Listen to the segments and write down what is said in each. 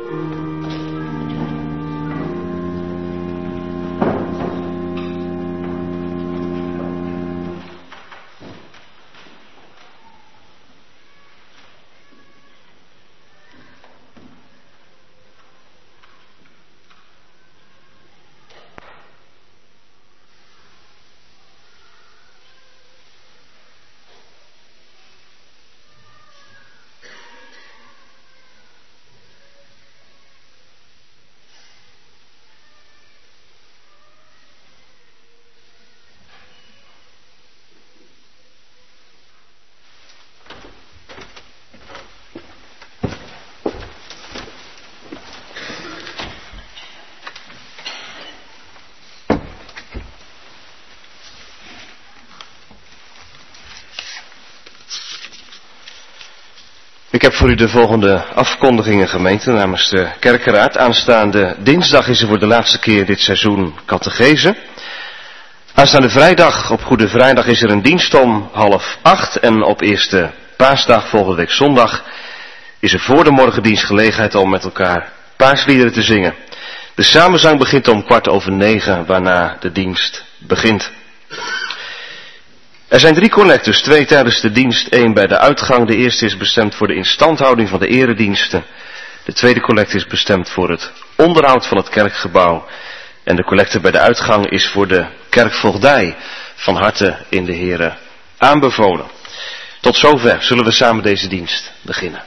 Ik heb voor u de volgende afkondigingen, gemeente, namens de kerkenraad. Aanstaande dinsdag is er voor de laatste keer dit seizoen catechese. Aanstaande vrijdag, op Goede Vrijdag, is er een dienst om 7:30. En op eerste paasdag, volgende week zondag, is er voor de morgendienst gelegenheid om met elkaar paasliederen te zingen. De samenzang begint om 9:15, waarna de dienst begint. Er zijn 3 collectes, 2 tijdens de dienst, 1 bij de uitgang. De eerste is bestemd voor de instandhouding van de erediensten. De tweede collecte is bestemd voor het onderhoud van het kerkgebouw. En de collecte bij de uitgang is voor de kerkvoogdij. Van harte in de Here aanbevolen. Tot zover zullen we samen deze dienst beginnen.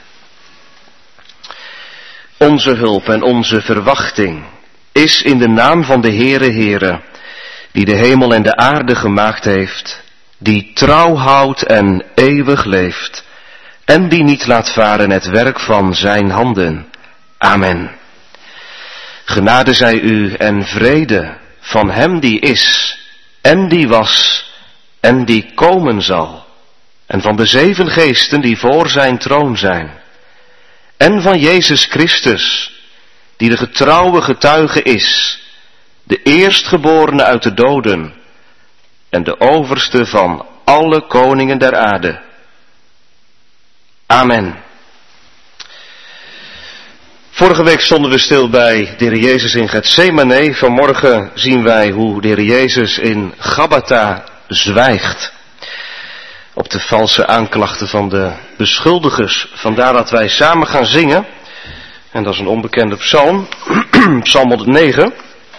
Onze hulp en onze verwachting is in de naam van de Heere, die de hemel en de aarde gemaakt heeft, die trouw houdt en eeuwig leeft, en die niet laat varen het werk van zijn handen. Amen. Genade zij u en vrede van hem die is, en die was, en die komen zal, en van de 7 geesten die voor zijn troon zijn, en van Jezus Christus, die de getrouwe getuige is, de eerstgeborene uit de doden, en de overste van alle koningen der aarde. Amen. Vorige week stonden we stil bij de Heer Jezus in Getsemane. Vanmorgen zien wij hoe de Heer Jezus in Gabbatha zwijgt. Op de valse aanklachten van de beschuldigers. Vandaar dat wij samen gaan zingen. En dat is een onbekende psalm. Psalm 109.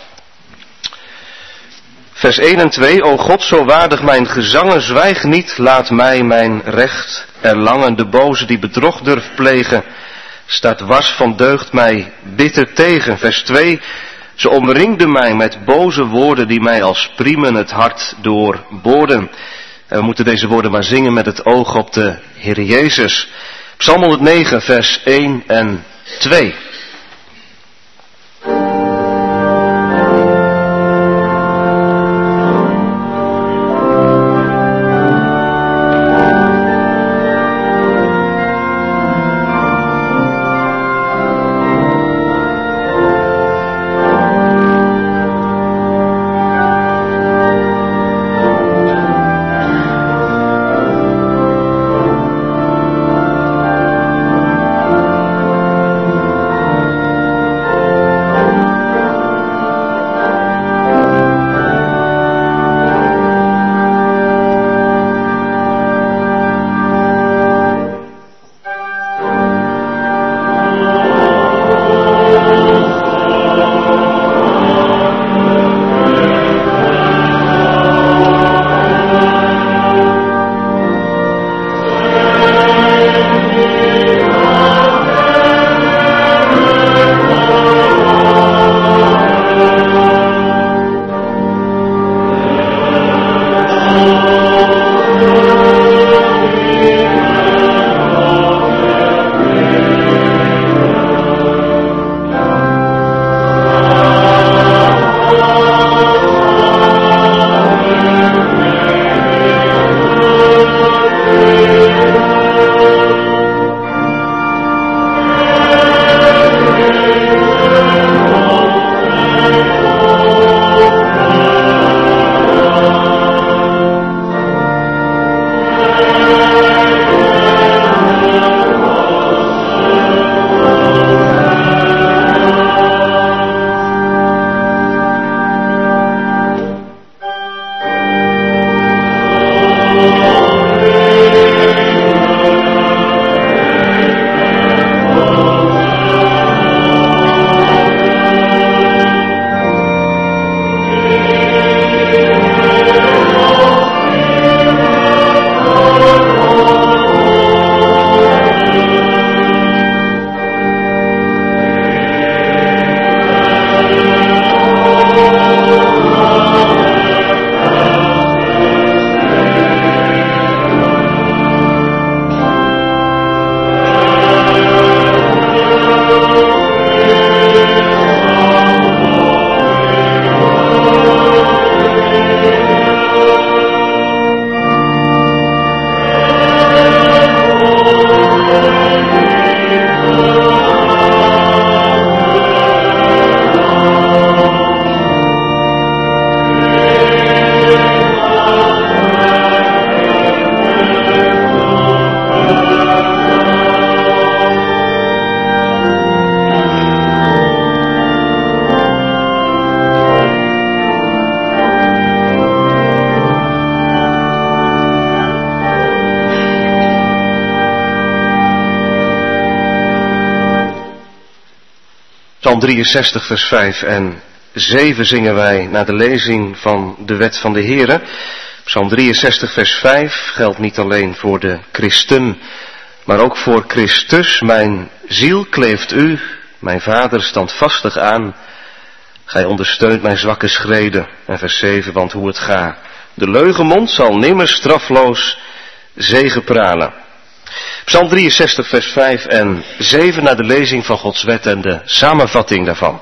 Vers 1 en 2. O God, zo waardig mijn gezangen, zwijg niet, laat mij mijn recht erlangen. De boze die bedrog durft plegen, staat wars van deugd mij bitter tegen. Vers 2. Ze omringden mij met boze woorden die mij als priemen het hart doorboorden. En we moeten deze woorden maar zingen met het oog op de Heer Jezus. Psalm 109, vers 1 en 2. Psalm 63 vers 5 en 7 zingen wij naar de lezing van de wet van de Heere. Psalm 63 vers 5 geldt niet alleen voor de christen, maar ook voor Christus. Mijn ziel kleeft u, mijn vader, standvastig aan. Gij ondersteunt mijn zwakke schreden. En vers 7, want hoe het gaat. De leugenmond zal nimmer strafloos zegepralen. Psalm 63 vers 5 en 7 naar de lezing van Gods wet en de samenvatting daarvan.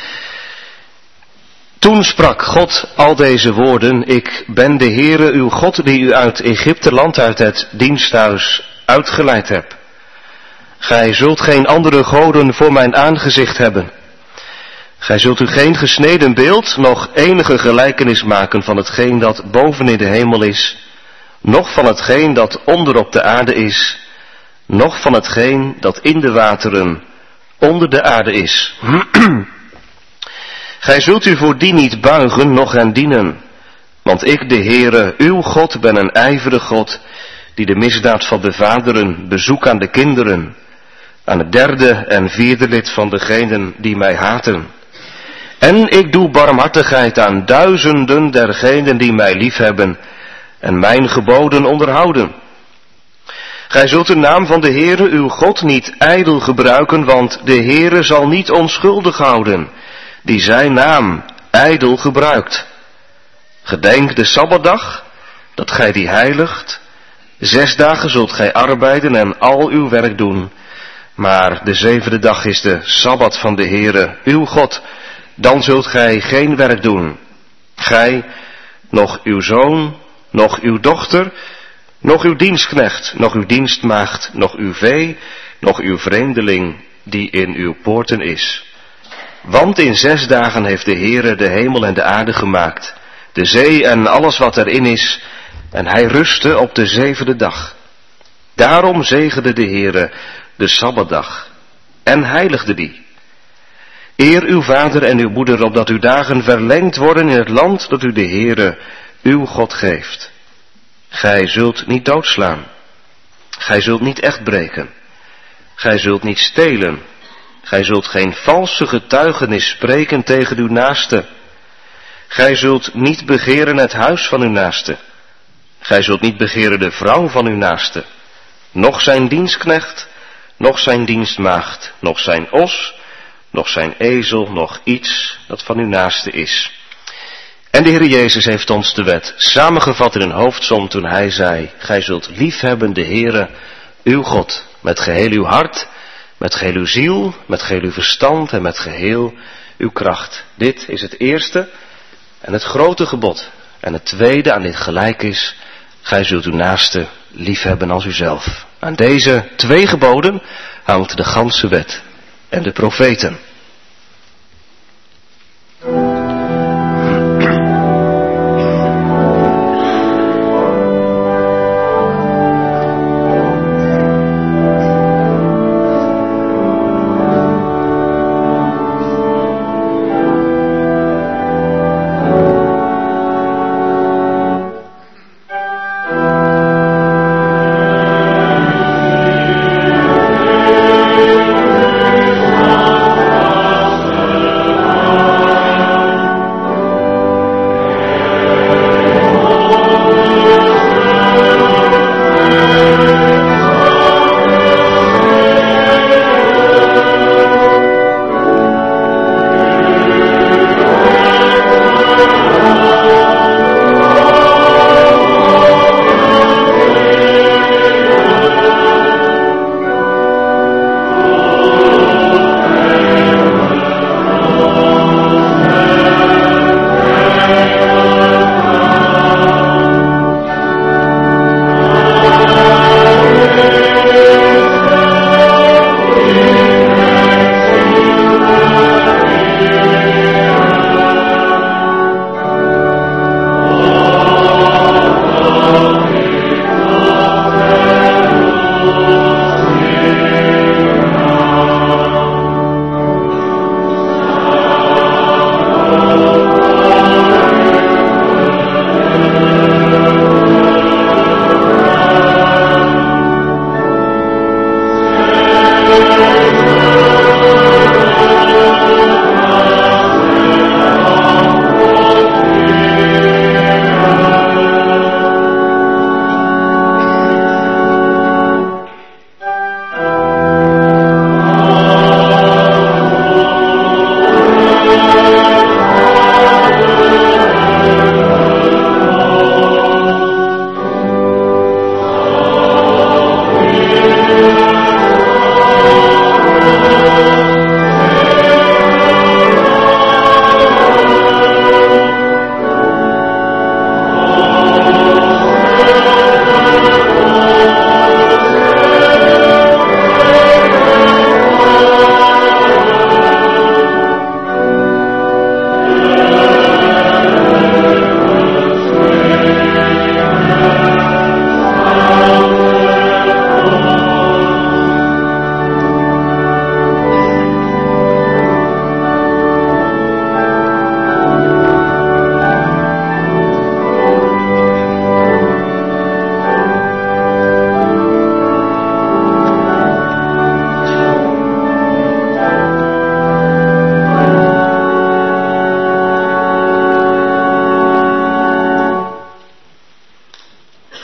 Toen sprak God al deze woorden: Ik ben de Heere uw God die u uit Egypte land, uit het diensthuis uitgeleid hebt. Gij zult geen andere goden voor mijn aangezicht hebben. Gij zult u geen gesneden beeld, noch enige gelijkenis maken van hetgeen dat boven in de hemel is, noch van hetgeen dat onder op de aarde is, noch van hetgeen dat in de wateren onder de aarde is. Gij zult u voor die niet buigen, noch hen dienen. Want ik, de Heere, uw God, ben een ijverig God, die de misdaad van de vaderen bezoek aan de kinderen, aan het derde en vierde lid van degenen die mij haten. En ik doe barmhartigheid aan duizenden dergenen die mij liefhebben en mijn geboden onderhouden. Gij zult de naam van de Heere, uw God, niet ijdel gebruiken, want de Heere zal niet onschuldig houden, die zijn naam ijdel gebruikt. Gedenk de Sabbatdag, dat gij die heiligt. 6 dagen zult gij arbeiden en al uw werk doen. Maar de 7e dag is de Sabbat van de Heere, uw God. Dan zult gij geen werk doen. Gij, noch uw zoon, noch uw dochter, noch uw dienstknecht, noch uw dienstmaagd, noch uw vee, noch uw vreemdeling die in uw poorten is. Want in 6 dagen heeft de Heere de hemel en de aarde gemaakt, de zee en alles wat erin is, en hij rustte op de 7e dag. Daarom zegende de Heere de Sabbatdag en heiligde die. Eer uw vader en uw moeder, opdat uw dagen verlengd worden in het land dat u de Heere uw God geeft. Gij zult niet doodslaan. Gij zult niet echt breken. Gij zult niet stelen. Gij zult geen valse getuigenis spreken tegen uw naaste. Gij zult niet begeren het huis van uw naaste. Gij zult niet begeren de vrouw van uw naaste, noch zijn dienstknecht, noch zijn dienstmaagd, noch zijn os, noch zijn ezel, noch iets dat van uw naaste is. En de Heer Jezus heeft ons de wet samengevat in een hoofdsom toen hij zei: Gij zult liefhebben de Heere, uw God, met geheel uw hart, met geheel uw ziel, met geheel uw verstand en met geheel uw kracht. Dit is het eerste en het grote gebod. En het tweede aan dit gelijk is: gij zult uw naaste liefhebben als uzelf. Aan deze 2 geboden hangt de ganse wet en de profeten.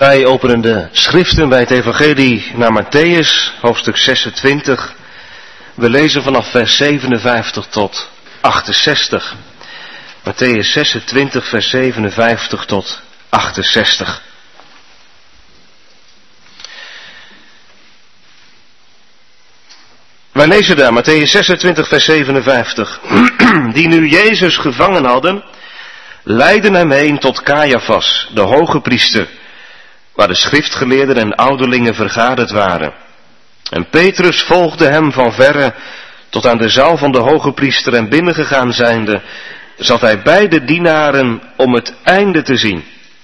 Wij openen de schriften bij het evangelie naar Matthäus, hoofdstuk 26. We lezen vanaf vers 57 tot 68. Matthäus 26, vers 57 tot 68. Wij lezen daar Matthäus 26, vers 57. Die nu Jezus gevangen hadden, leidden hem heen tot Caiaphas, de hoge priester, waar de schriftgeleerden en ouderlingen vergaderd waren. En Petrus volgde hem van verre tot aan de zaal van de hoge priester, en binnengegaan zijnde, zat hij bij de dienaren om het einde te zien.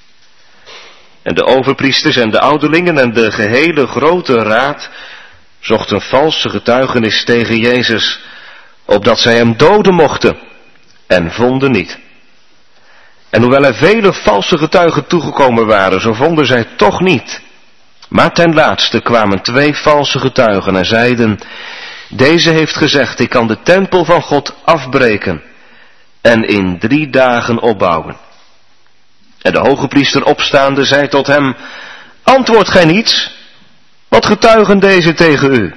En de overpriesters en de ouderlingen en de gehele grote raad zochten valse getuigenis tegen Jezus, opdat zij hem doden mochten, en vonden niet. En hoewel er vele valse getuigen toegekomen waren, zo vonden zij toch niet. Maar ten laatste kwamen 2 valse getuigen en zeiden: deze heeft gezegd, ik kan de tempel van God afbreken en in 3 dagen opbouwen. En de hoge priester opstaande zei tot hem: antwoordt gij niets? Wat getuigen deze tegen u?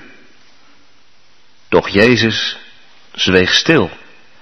Doch Jezus zweeg stil.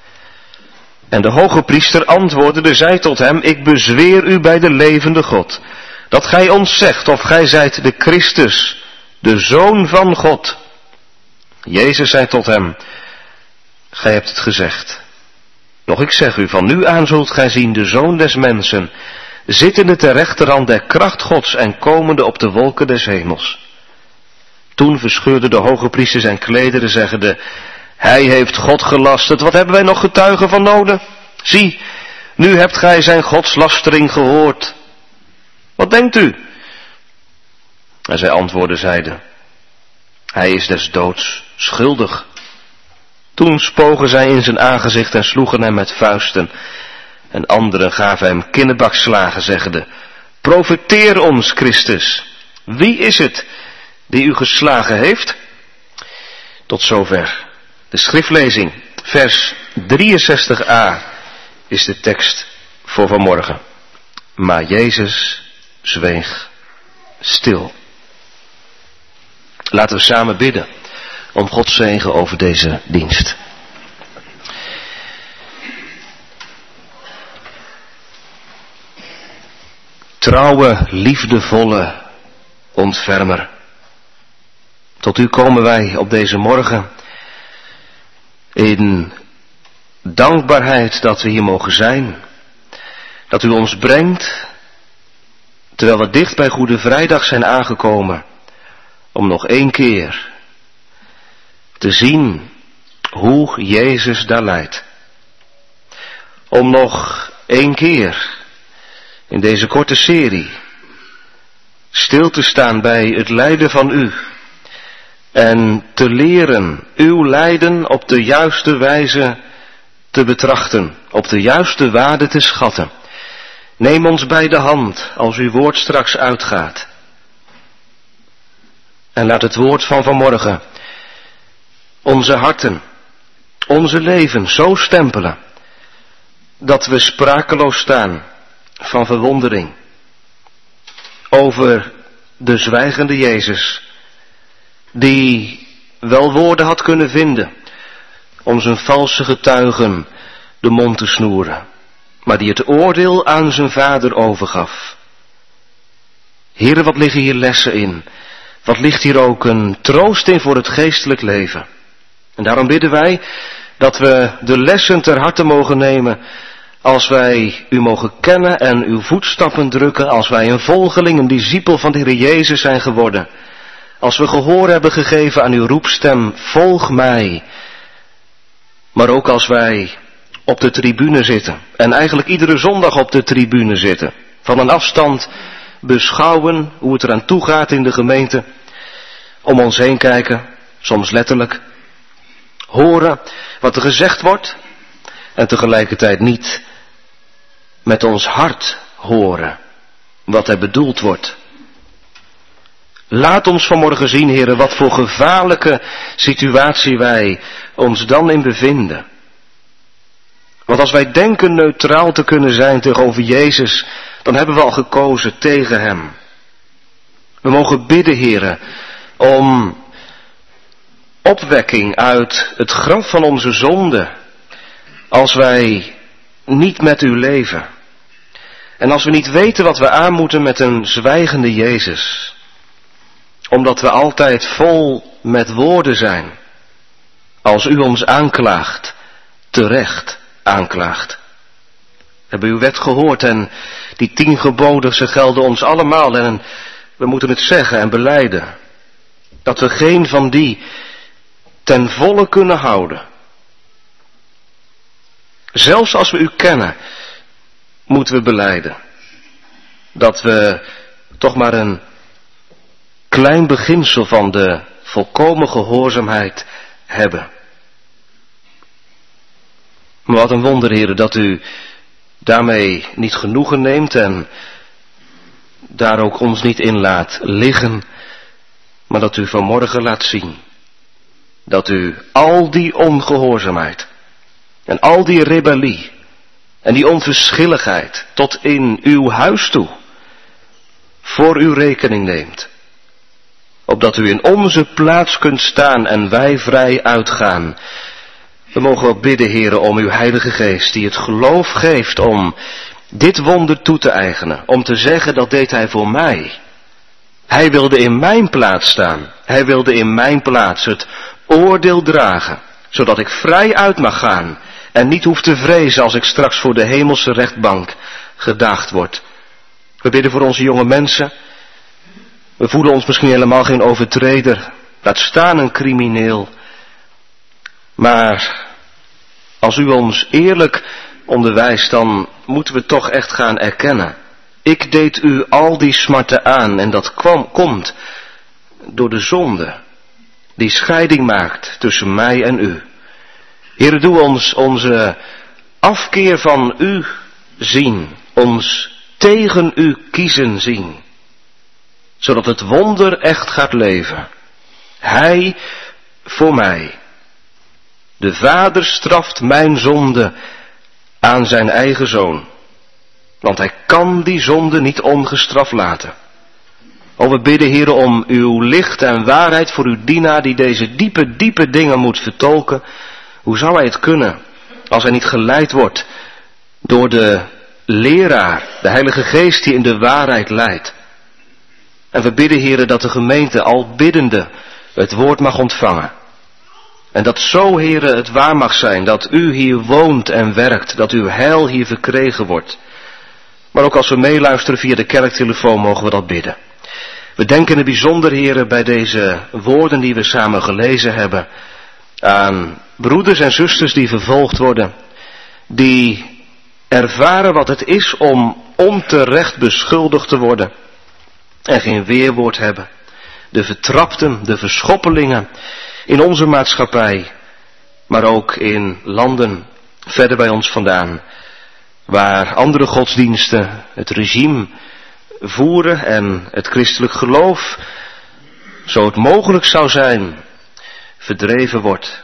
En de hoge priester antwoordde, zei tot hem: ik bezweer u bij de levende God, dat gij ons zegt of gij zijt de Christus, de Zoon van God. Jezus zei tot hem: gij hebt het gezegd. Doch ik zeg u, van nu aan zult gij zien de Zoon des Mensen, zittende ter rechterhand der kracht Gods en komende op de wolken des hemels. Toen verscheurde de hoge priester zijn klederen, zeggende: hij heeft God gelasterd, wat hebben wij nog getuigen van nodig? Zie, nu hebt gij zijn godslastering gehoord. Wat denkt u? En zij antwoordden zeiden: hij is des doods schuldig. Toen spogen zij in zijn aangezicht en sloegen hem met vuisten. En anderen gaven hem kinnebakslagen, zeggende: profeteer ons, Christus. Wie is het die u geslagen heeft? Tot zover de schriftlezing. Vers 63a is de tekst voor vanmorgen. Maar Jezus zweeg stil. Laten we samen bidden om Gods zegen over deze dienst. Trouwe, liefdevolle ontfermer, tot u komen wij op deze morgen in dankbaarheid dat we hier mogen zijn. Dat u ons brengt, terwijl we dicht bij Goede Vrijdag zijn aangekomen, om nog 1 keer te zien hoe Jezus daar leidt. Om nog 1 keer in deze korte serie stil te staan bij het lijden van u. En te leren uw lijden op de juiste wijze te betrachten, op de juiste waarde te schatten. Neem ons bij de hand als uw woord straks uitgaat. En laat het woord van vanmorgen onze harten, onze leven zo stempelen, dat we sprakeloos staan van verwondering over de zwijgende Jezus, die wel woorden had kunnen vinden om zijn valse getuigen de mond te snoeren, maar die het oordeel aan zijn Vader overgaf. Heere, wat liggen hier lessen in? Wat ligt hier ook een troost in voor het geestelijk leven? En daarom bidden wij dat we de lessen ter harte mogen nemen, als wij u mogen kennen en uw voetstappen drukken, als wij een volgeling, een discipel van de Heer Jezus zijn geworden. Als we gehoor hebben gegeven aan uw roepstem, volg mij. Maar ook als wij op de tribune zitten, en eigenlijk iedere zondag op de tribune zitten, van een afstand beschouwen hoe het eraan toe gaat in de gemeente, om ons heen kijken, soms letterlijk, horen wat er gezegd wordt en tegelijkertijd niet met ons hart horen wat er bedoeld wordt. Laat ons vanmorgen zien, heren, wat voor gevaarlijke situatie wij ons dan in bevinden. Want als wij denken neutraal te kunnen zijn tegenover Jezus, dan hebben we al gekozen tegen hem. We mogen bidden, Heere, om opwekking uit het graf van onze zonde, als wij niet met u leven. En als we niet weten wat we aan moeten met een zwijgende Jezus, omdat we altijd vol met woorden zijn, als u ons aanklaagt, terecht aanklaagt. We hebben uw wet gehoord en die 10 geboden, ze gelden ons allemaal en we moeten het zeggen en belijden. Dat we geen van die ten volle kunnen houden. Zelfs als we u kennen, moeten we belijden. Dat we toch maar een klein beginsel van de volkomen gehoorzaamheid hebben. Maar wat een wonder, Heere, dat u daarmee niet genoegen neemt en daar ook ons niet in laat liggen, maar dat u vanmorgen laat zien dat u al die ongehoorzaamheid en al die rebellie en die onverschilligheid tot in uw huis toe voor uw rekening neemt, opdat u in onze plaats kunt staan en wij vrij uitgaan. We mogen ook bidden, Heere, om uw Heilige Geest, die het geloof geeft om dit wonder toe te eigenen, om te zeggen, dat deed hij voor mij. Hij wilde in mijn plaats staan. Hij wilde in mijn plaats het oordeel dragen, zodat ik vrij uit mag gaan en niet hoef te vrezen als ik straks voor de hemelse rechtbank gedaagd word. We bidden voor onze jonge mensen. We voelen ons misschien helemaal geen overtreder, laat staan een crimineel. Maar als u ons eerlijk onderwijst, dan moeten we toch echt gaan erkennen. Ik deed u al die smarten aan en dat komt door de zonde die scheiding maakt tussen mij en u. Heere, doe ons onze afkeer van u zien, ons tegen u kiezen zien, zodat het wonder echt gaat leven. Hij voor mij. De Vader straft mijn zonde aan zijn eigen Zoon, want hij kan die zonde niet ongestraft laten. O, we bidden, Heere, om uw licht en waarheid voor uw dienaar die deze diepe dingen moet vertolken. Hoe zou hij het kunnen als hij niet geleid wordt door de leraar, de Heilige Geest die in de waarheid leidt. En we bidden, Heere, dat de gemeente al biddende het woord mag ontvangen. En dat zo, Heere, het waar mag zijn dat u hier woont en werkt, dat uw heil hier verkregen wordt. Maar ook als we meeluisteren via de kerktelefoon mogen we dat bidden. We denken in het bijzonder, Heere, bij deze woorden die we samen gelezen hebben, aan broeders en zusters die vervolgd worden, die ervaren wat het is om onterecht beschuldigd te worden en geen weerwoord hebben. De vertrapten, de verschoppelingen in onze maatschappij, maar ook in landen verder bij ons vandaan, waar andere godsdiensten het regime voeren en het christelijk geloof, zo het mogelijk zou zijn, verdreven wordt.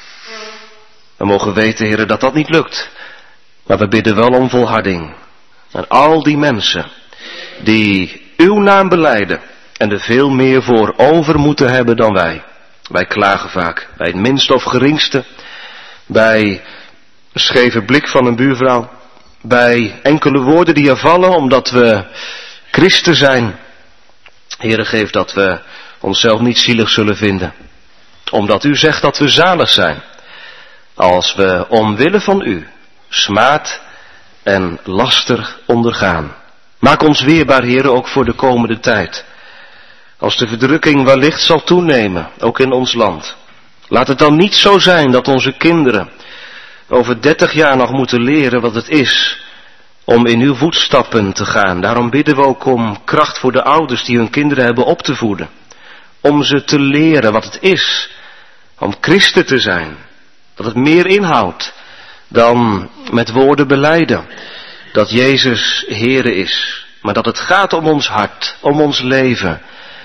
We mogen weten, Heere, dat dat niet lukt, maar we bidden wel om volharding aan al die mensen die uw naam belijden en er veel meer voor over moeten hebben dan wij. Wij klagen vaak bij het minste of geringste, bij een scheve blik van een buurvrouw, bij enkele woorden die er vallen omdat we christen zijn. Heere, geef dat we onszelf niet zielig zullen vinden, omdat u zegt dat we zalig zijn, als we omwille van u smaad en laster ondergaan. Maak ons weerbaar, Heere, ook voor de komende tijd. Als de verdrukking wellicht zal toenemen, ook in ons land. Laat het dan niet zo zijn dat onze kinderen over 30 jaar nog moeten leren wat het is om in uw voetstappen te gaan. Daarom bidden we ook om kracht voor de ouders die hun kinderen hebben op te voeden. Om ze te leren wat het is om christen te zijn. Dat het meer inhoudt dan met woorden belijden dat Jezus Heere is. Maar dat het gaat om ons hart, om ons leven,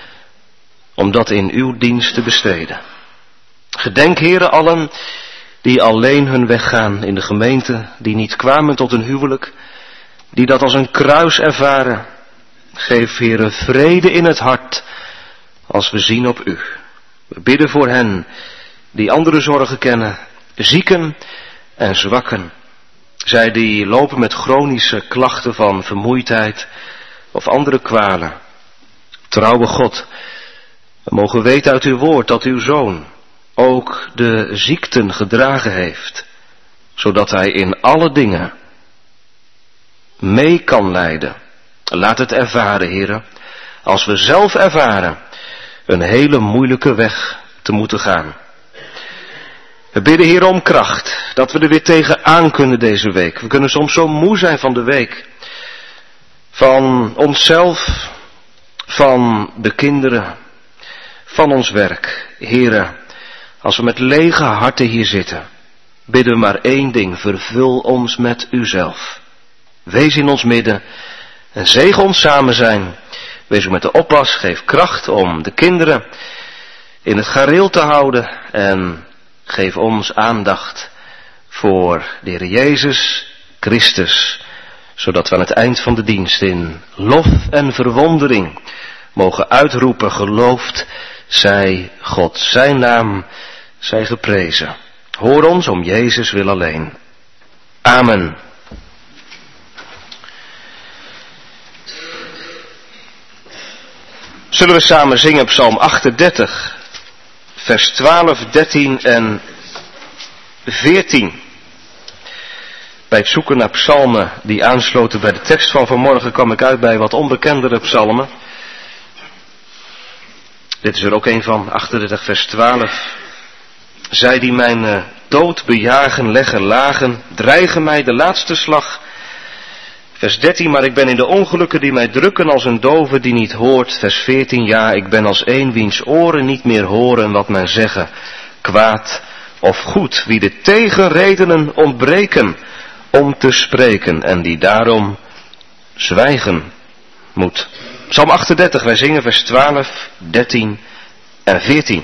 om dat in uw dienst te besteden. Gedenk, Heere, allen die alleen hun weg gaan in de gemeente, die niet kwamen tot een huwelijk, die dat als een kruis ervaren, Geef, Heere, vrede in het hart als we zien op u. We bidden voor hen die andere zorgen kennen, zieken en zwakken. Zij die lopen met chronische klachten van vermoeidheid of andere kwalen. Trouwe God, we mogen weten uit uw woord dat uw Zoon ook de ziekten gedragen heeft, zodat hij in alle dingen mee kan leiden. Laat het ervaren, Heere, als we zelf ervaren een hele moeilijke weg te moeten gaan. We bidden, Heer, om kracht, dat we er weer tegenaan kunnen deze week. We kunnen soms zo moe zijn van de week, van onszelf, van de kinderen, van ons werk. Heere, als we met lege harten hier zitten, bidden we maar één ding: vervul ons met uzelf. Wees in ons midden en zegen ons samen zijn. Wees ook met de oppas, geef kracht om de kinderen in het gareel te houden en geef ons aandacht voor de Heer Jezus Christus, zodat we aan het eind van de dienst in lof en verwondering mogen uitroepen: geloofd zij God, zijn naam zij geprezen. Hoor ons om Jezus wil alleen. Amen. Zullen we samen zingen Psalm 38, vers 12, 13 en 14. Bij het zoeken naar psalmen die aansloten bij de tekst van vanmorgen kwam ik uit bij wat onbekendere psalmen. Dit is er ook een van, 38 vers 12. Zij die mijn dood bejagen, leggen lagen, dreigen mij de laatste slag. Vers 13, maar ik ben in de ongelukken die mij drukken als een dove die niet hoort. Vers 14, ja, ik ben als een wiens oren niet meer horen wat men zeggen, kwaad of goed. Wie de tegenredenen ontbreken om te spreken en die daarom zwijgen moet. Psalm 38, wij zingen vers 12, 13 en 14.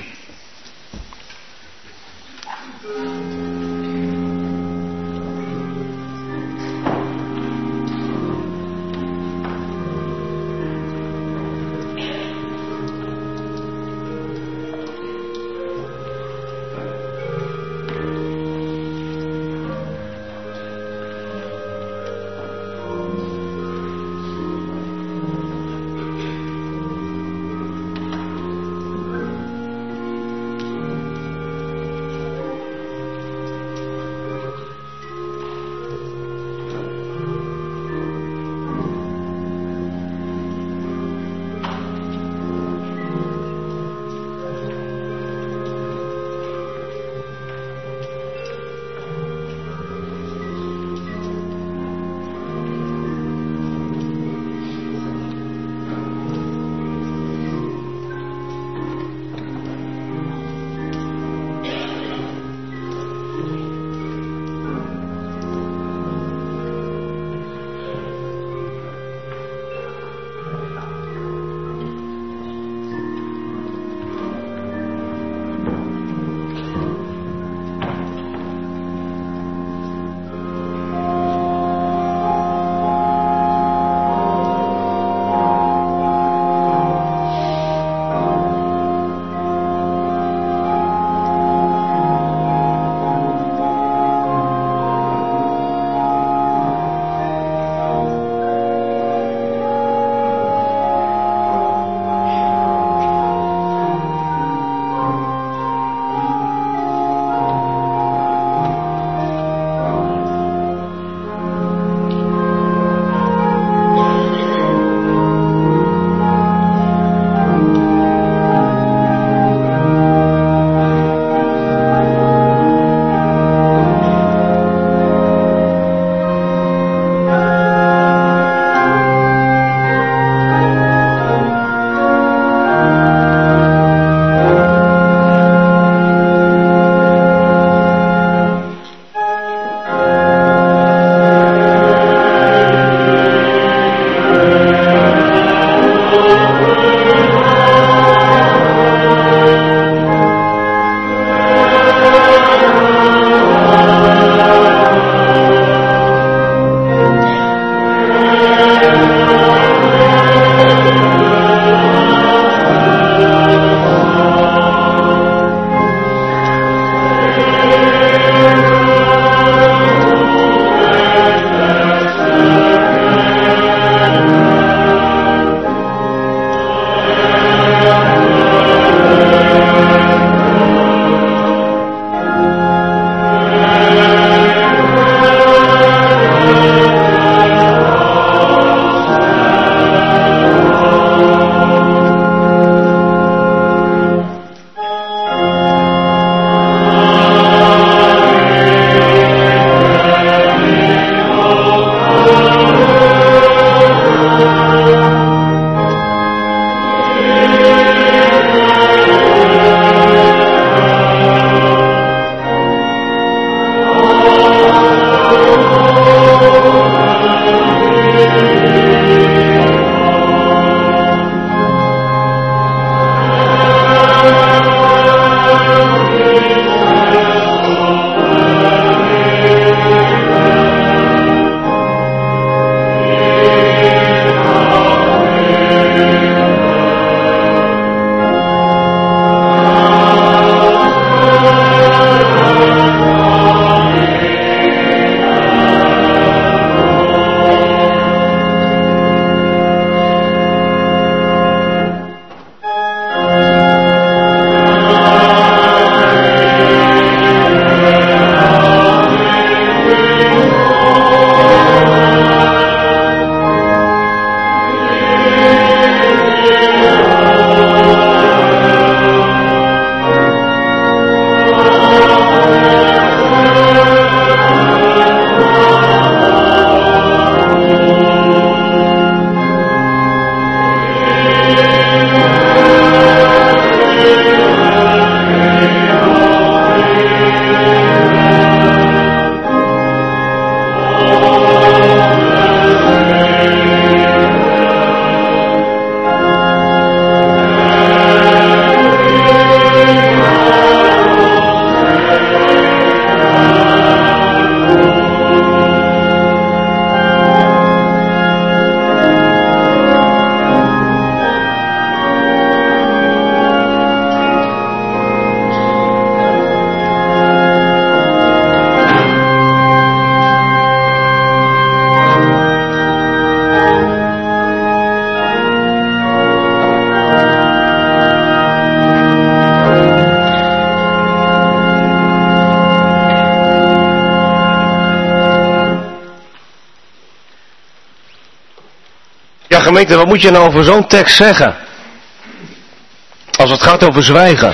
gemeente, wat moet je nou over zo'n tekst zeggen? Als het gaat over zwijgen.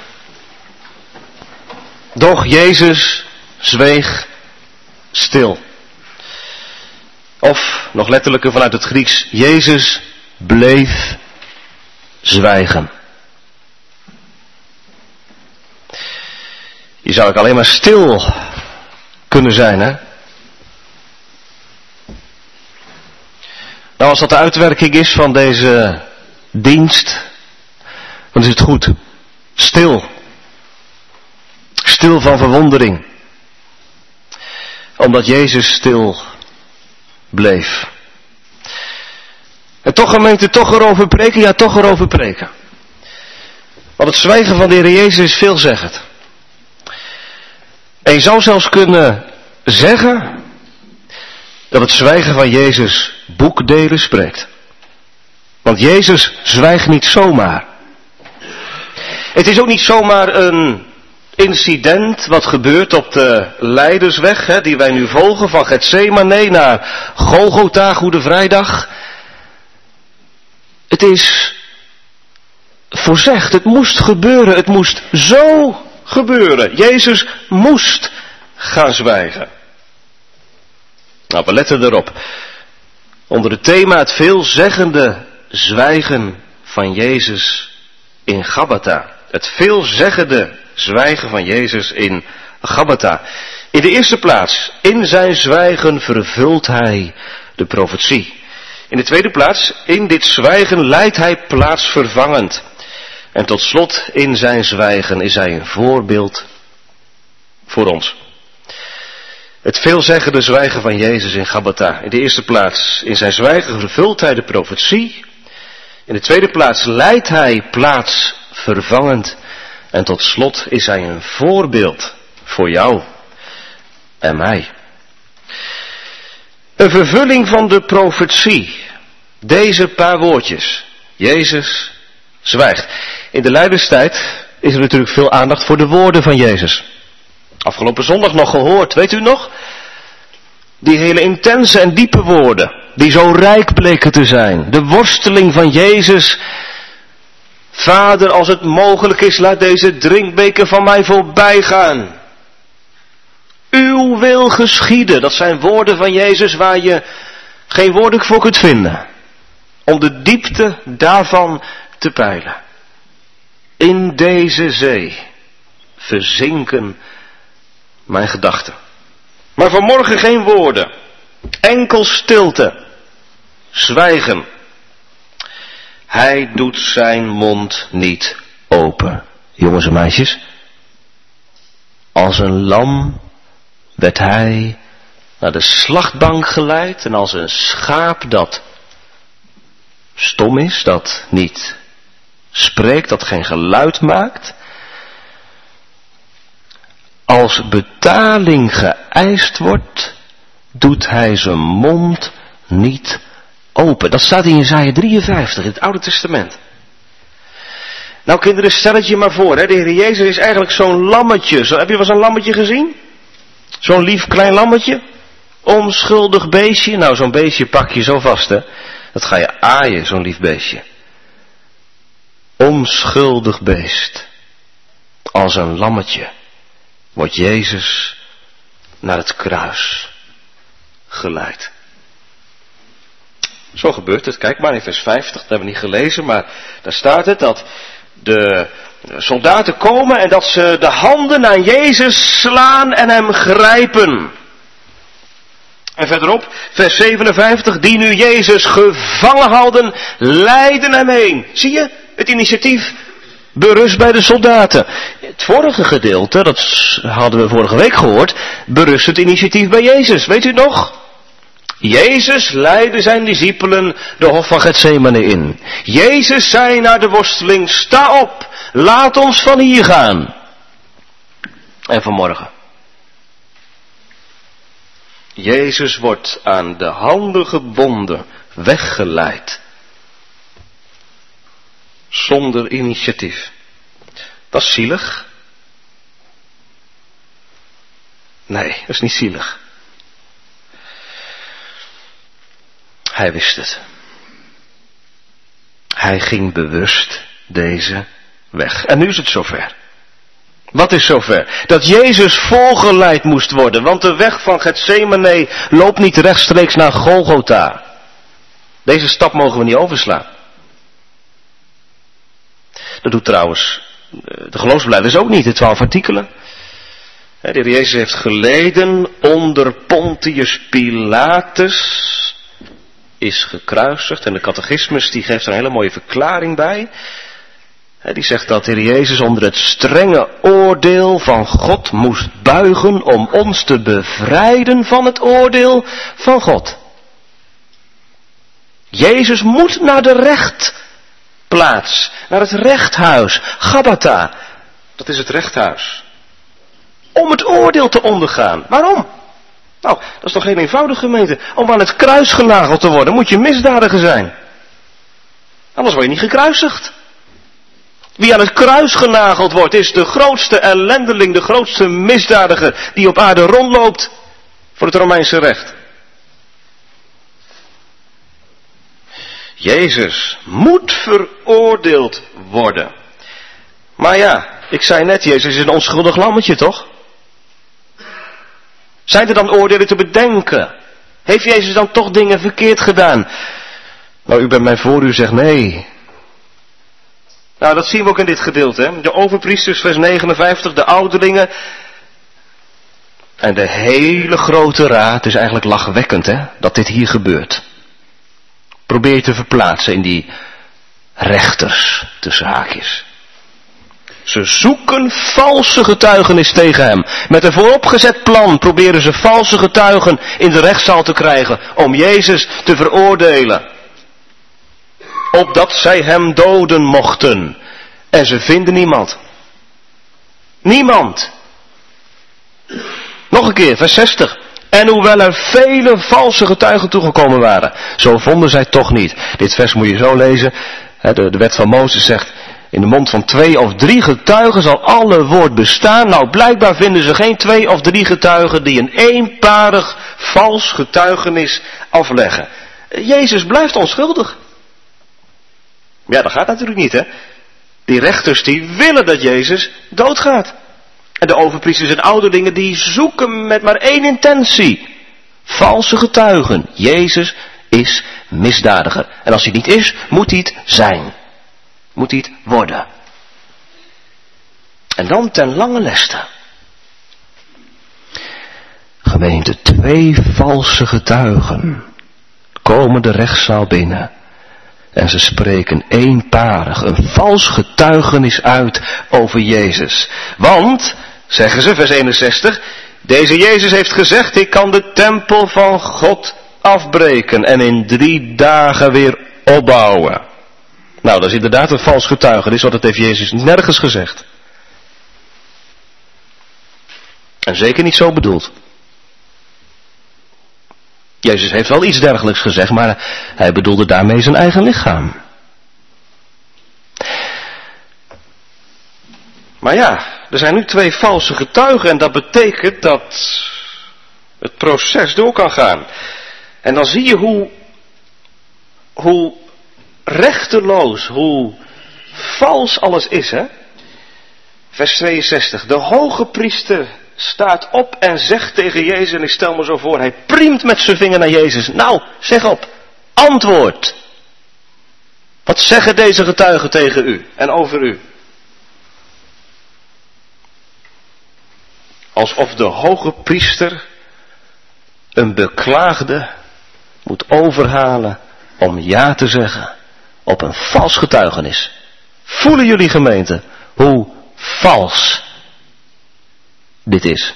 Doch Jezus zweeg stil. Of, nog letterlijker vanuit het Grieks, Jezus bleef zwijgen. Je zou ook alleen maar stil kunnen zijn, hè? Nou, als dat de uitwerking is van deze dienst, dan is het goed. Stil. Stil van verwondering. Omdat Jezus stil bleef. En toch gemeente, toch erover preken, ja toch erover preken. Want het zwijgen van de Heer Jezus is veelzeggend. En je zou zelfs kunnen zeggen dat het zwijgen van Jezus boekdelen spreekt. Want Jezus zwijgt niet zomaar. Het is ook niet zomaar een incident wat gebeurt op de Leidersweg, die wij nu volgen, van Getsemane naar Golgotha, Goede Vrijdag. Het is voorzegd, het moest gebeuren, het moest zo gebeuren. Jezus moest gaan zwijgen. Nou, we letten erop. Onder het thema het veelzeggende zwijgen van Jezus in Gabbatha. Het veelzeggende zwijgen van Jezus in Gabbatha. In de eerste plaats, in zijn zwijgen vervult hij de profetie. In de tweede plaats, in dit zwijgen leidt hij plaatsvervangend. En tot slot, in zijn zwijgen is hij een voorbeeld voor ons. Het veelzeggende zwijgen van Jezus in Gabbatha. In de eerste plaats, in zijn zwijgen vervult hij de profetie. In de tweede plaats leidt hij plaatsvervangend. En tot slot is hij een voorbeeld voor jou en mij. Een vervulling van de profetie. Deze paar woordjes. Jezus zwijgt. In de lijdenstijd is er natuurlijk veel aandacht voor de woorden van Jezus. Afgelopen zondag nog gehoord, weet u nog? Die hele intense en diepe woorden, die zo rijk bleken te zijn. De worsteling van Jezus. Vader, als het mogelijk is, laat deze drinkbeker van mij voorbij gaan. Uw wil geschieden. Dat zijn woorden van Jezus waar je geen woorden voor kunt vinden. Om de diepte daarvan te peilen. In deze zee verzinken mijn gedachten. Maar vanmorgen geen woorden. Enkel stilte. Zwijgen. Hij doet zijn mond niet open. Jongens en meisjes. Als een lam werd hij naar de slachtbank geleid. En als een schaap dat stom is, dat niet spreekt, dat geen geluid maakt. Als betaling geëist wordt, doet hij zijn mond niet open. Dat staat in Jesaja 53 in het Oude Testament. Nou kinderen, stel het je maar voor, de Heer Jezus is eigenlijk zo'n lammetje. Heb je wel eens een lammetje gezien? Zo'n lief klein lammetje? Onschuldig beestje. Nou, zo'n beestje pak je zo vast, hè. Dat ga je aaien, zo'n lief beestje. Onschuldig beest. Als een lammetje wordt Jezus naar het kruis geleid. Zo gebeurt het. Kijk maar in vers 50, dat hebben we niet gelezen, maar daar staat het dat de soldaten komen en dat ze de handen aan Jezus slaan en hem grijpen. En verderop, vers 57, die nu Jezus gevangen hadden, leidden hem heen. Zie je, het initiatief berust bij de soldaten. Het vorige gedeelte, dat hadden we vorige week gehoord, berust het initiatief bij Jezus. Weet u nog? Jezus leidde zijn discipelen de hof van Getsemane in. Jezus zei naar de worsteling, sta op, laat ons van hier gaan. En vanmorgen. Jezus wordt aan de handen gebonden, weggeleid. Zonder initiatief. Dat is zielig. Nee, dat is niet zielig. Hij wist het. Hij ging bewust deze weg. En nu is het zover. Wat is zover? Dat Jezus voorgeleid moest worden, want de weg van Getsemane loopt niet rechtstreeks naar Golgotha. Deze stap mogen we niet overslaan. Dat doet trouwens de geloofsbelijdenis ook niet, de 12 artikelen. De Heer Jezus heeft geleden onder Pontius Pilatus, is gekruisigd. En de catechismus die geeft er een hele mooie verklaring bij. Die zegt dat de Heer Jezus onder het strenge oordeel van God moest buigen om ons te bevrijden van het oordeel van God. Jezus moet naar de rechtplaats, naar het rechthuis, Gabbatha. Dat is het rechthuis. Om het oordeel te ondergaan. Waarom? Nou, dat is toch geen eenvoudige gemeente. Om aan het kruis genageld te worden, moet je misdadiger zijn. Anders word je niet gekruisigd. Wie aan het kruis genageld wordt, is de grootste ellendeling, de grootste misdadiger die op aarde rondloopt voor het Romeinse recht. Jezus moet veroordeeld worden. Maar ja, ik zei net, Jezus is een onschuldig lammetje, toch? Zijn er dan oordelen te bedenken? Heeft Jezus dan toch dingen verkeerd gedaan? Nou, u bent mij voor, u zegt nee. Nou, dat zien we ook in dit gedeelte, hè? De overpriesters, vers 59, de ouderlingen. En de hele grote raad is eigenlijk lachwekkend, hè? Dat dit hier gebeurt. Probeer je te verplaatsen in die rechters, tussen haakjes. Ze zoeken valse getuigenis tegen hem. Met een vooropgezet plan proberen ze valse getuigen in de rechtszaal te krijgen om Jezus te veroordelen. Opdat zij hem doden mochten. En ze vinden niemand. Niemand. Nog een keer, vers 60. En hoewel er vele valse getuigen toegekomen waren, zo vonden zij toch niet. Dit vers moet je zo lezen. De wet van Mozes zegt, in de mond van 2 of 3 getuigen zal alle woord bestaan. Nou, blijkbaar vinden ze geen 2 of 3 getuigen die een eenparig vals getuigenis afleggen. Jezus blijft onschuldig. Ja, dat gaat natuurlijk niet, hè. Die rechters die willen dat Jezus doodgaat. En de overpriesters en ouderlingen die zoeken met maar 1 intentie. Valse getuigen. Jezus is misdadiger. En als hij niet is, moet hij het zijn. Moet hij het worden. En dan ten lange leste. Gemeente, 2 valse getuigen komen de rechtszaal binnen. En ze spreken eenparig een vals getuigenis uit over Jezus. Want, zeggen ze, vers 61, deze Jezus heeft gezegd, ik kan de tempel van God afbreken en in 3 dagen weer opbouwen. Nou, dat is inderdaad een vals getuigenis, want dat heeft Jezus nergens gezegd. En zeker niet zo bedoeld. Jezus heeft wel iets dergelijks gezegd, maar hij bedoelde daarmee zijn eigen lichaam. Maar ja, er zijn nu 2 valse getuigen en dat betekent dat het proces door kan gaan. En dan zie je hoe rechteloos, hoe vals alles is, hè? Vers 62, de hoge priester staat op en zegt tegen Jezus, en ik stel me zo voor, hij priemt met zijn vinger naar Jezus. Nou, zeg op, antwoord. Wat zeggen deze getuigen tegen u en over u? Alsof de hoge priester een beklaagde moet overhalen om ja te zeggen op een vals getuigenis. Voelen jullie, gemeente, hoe vals dit is?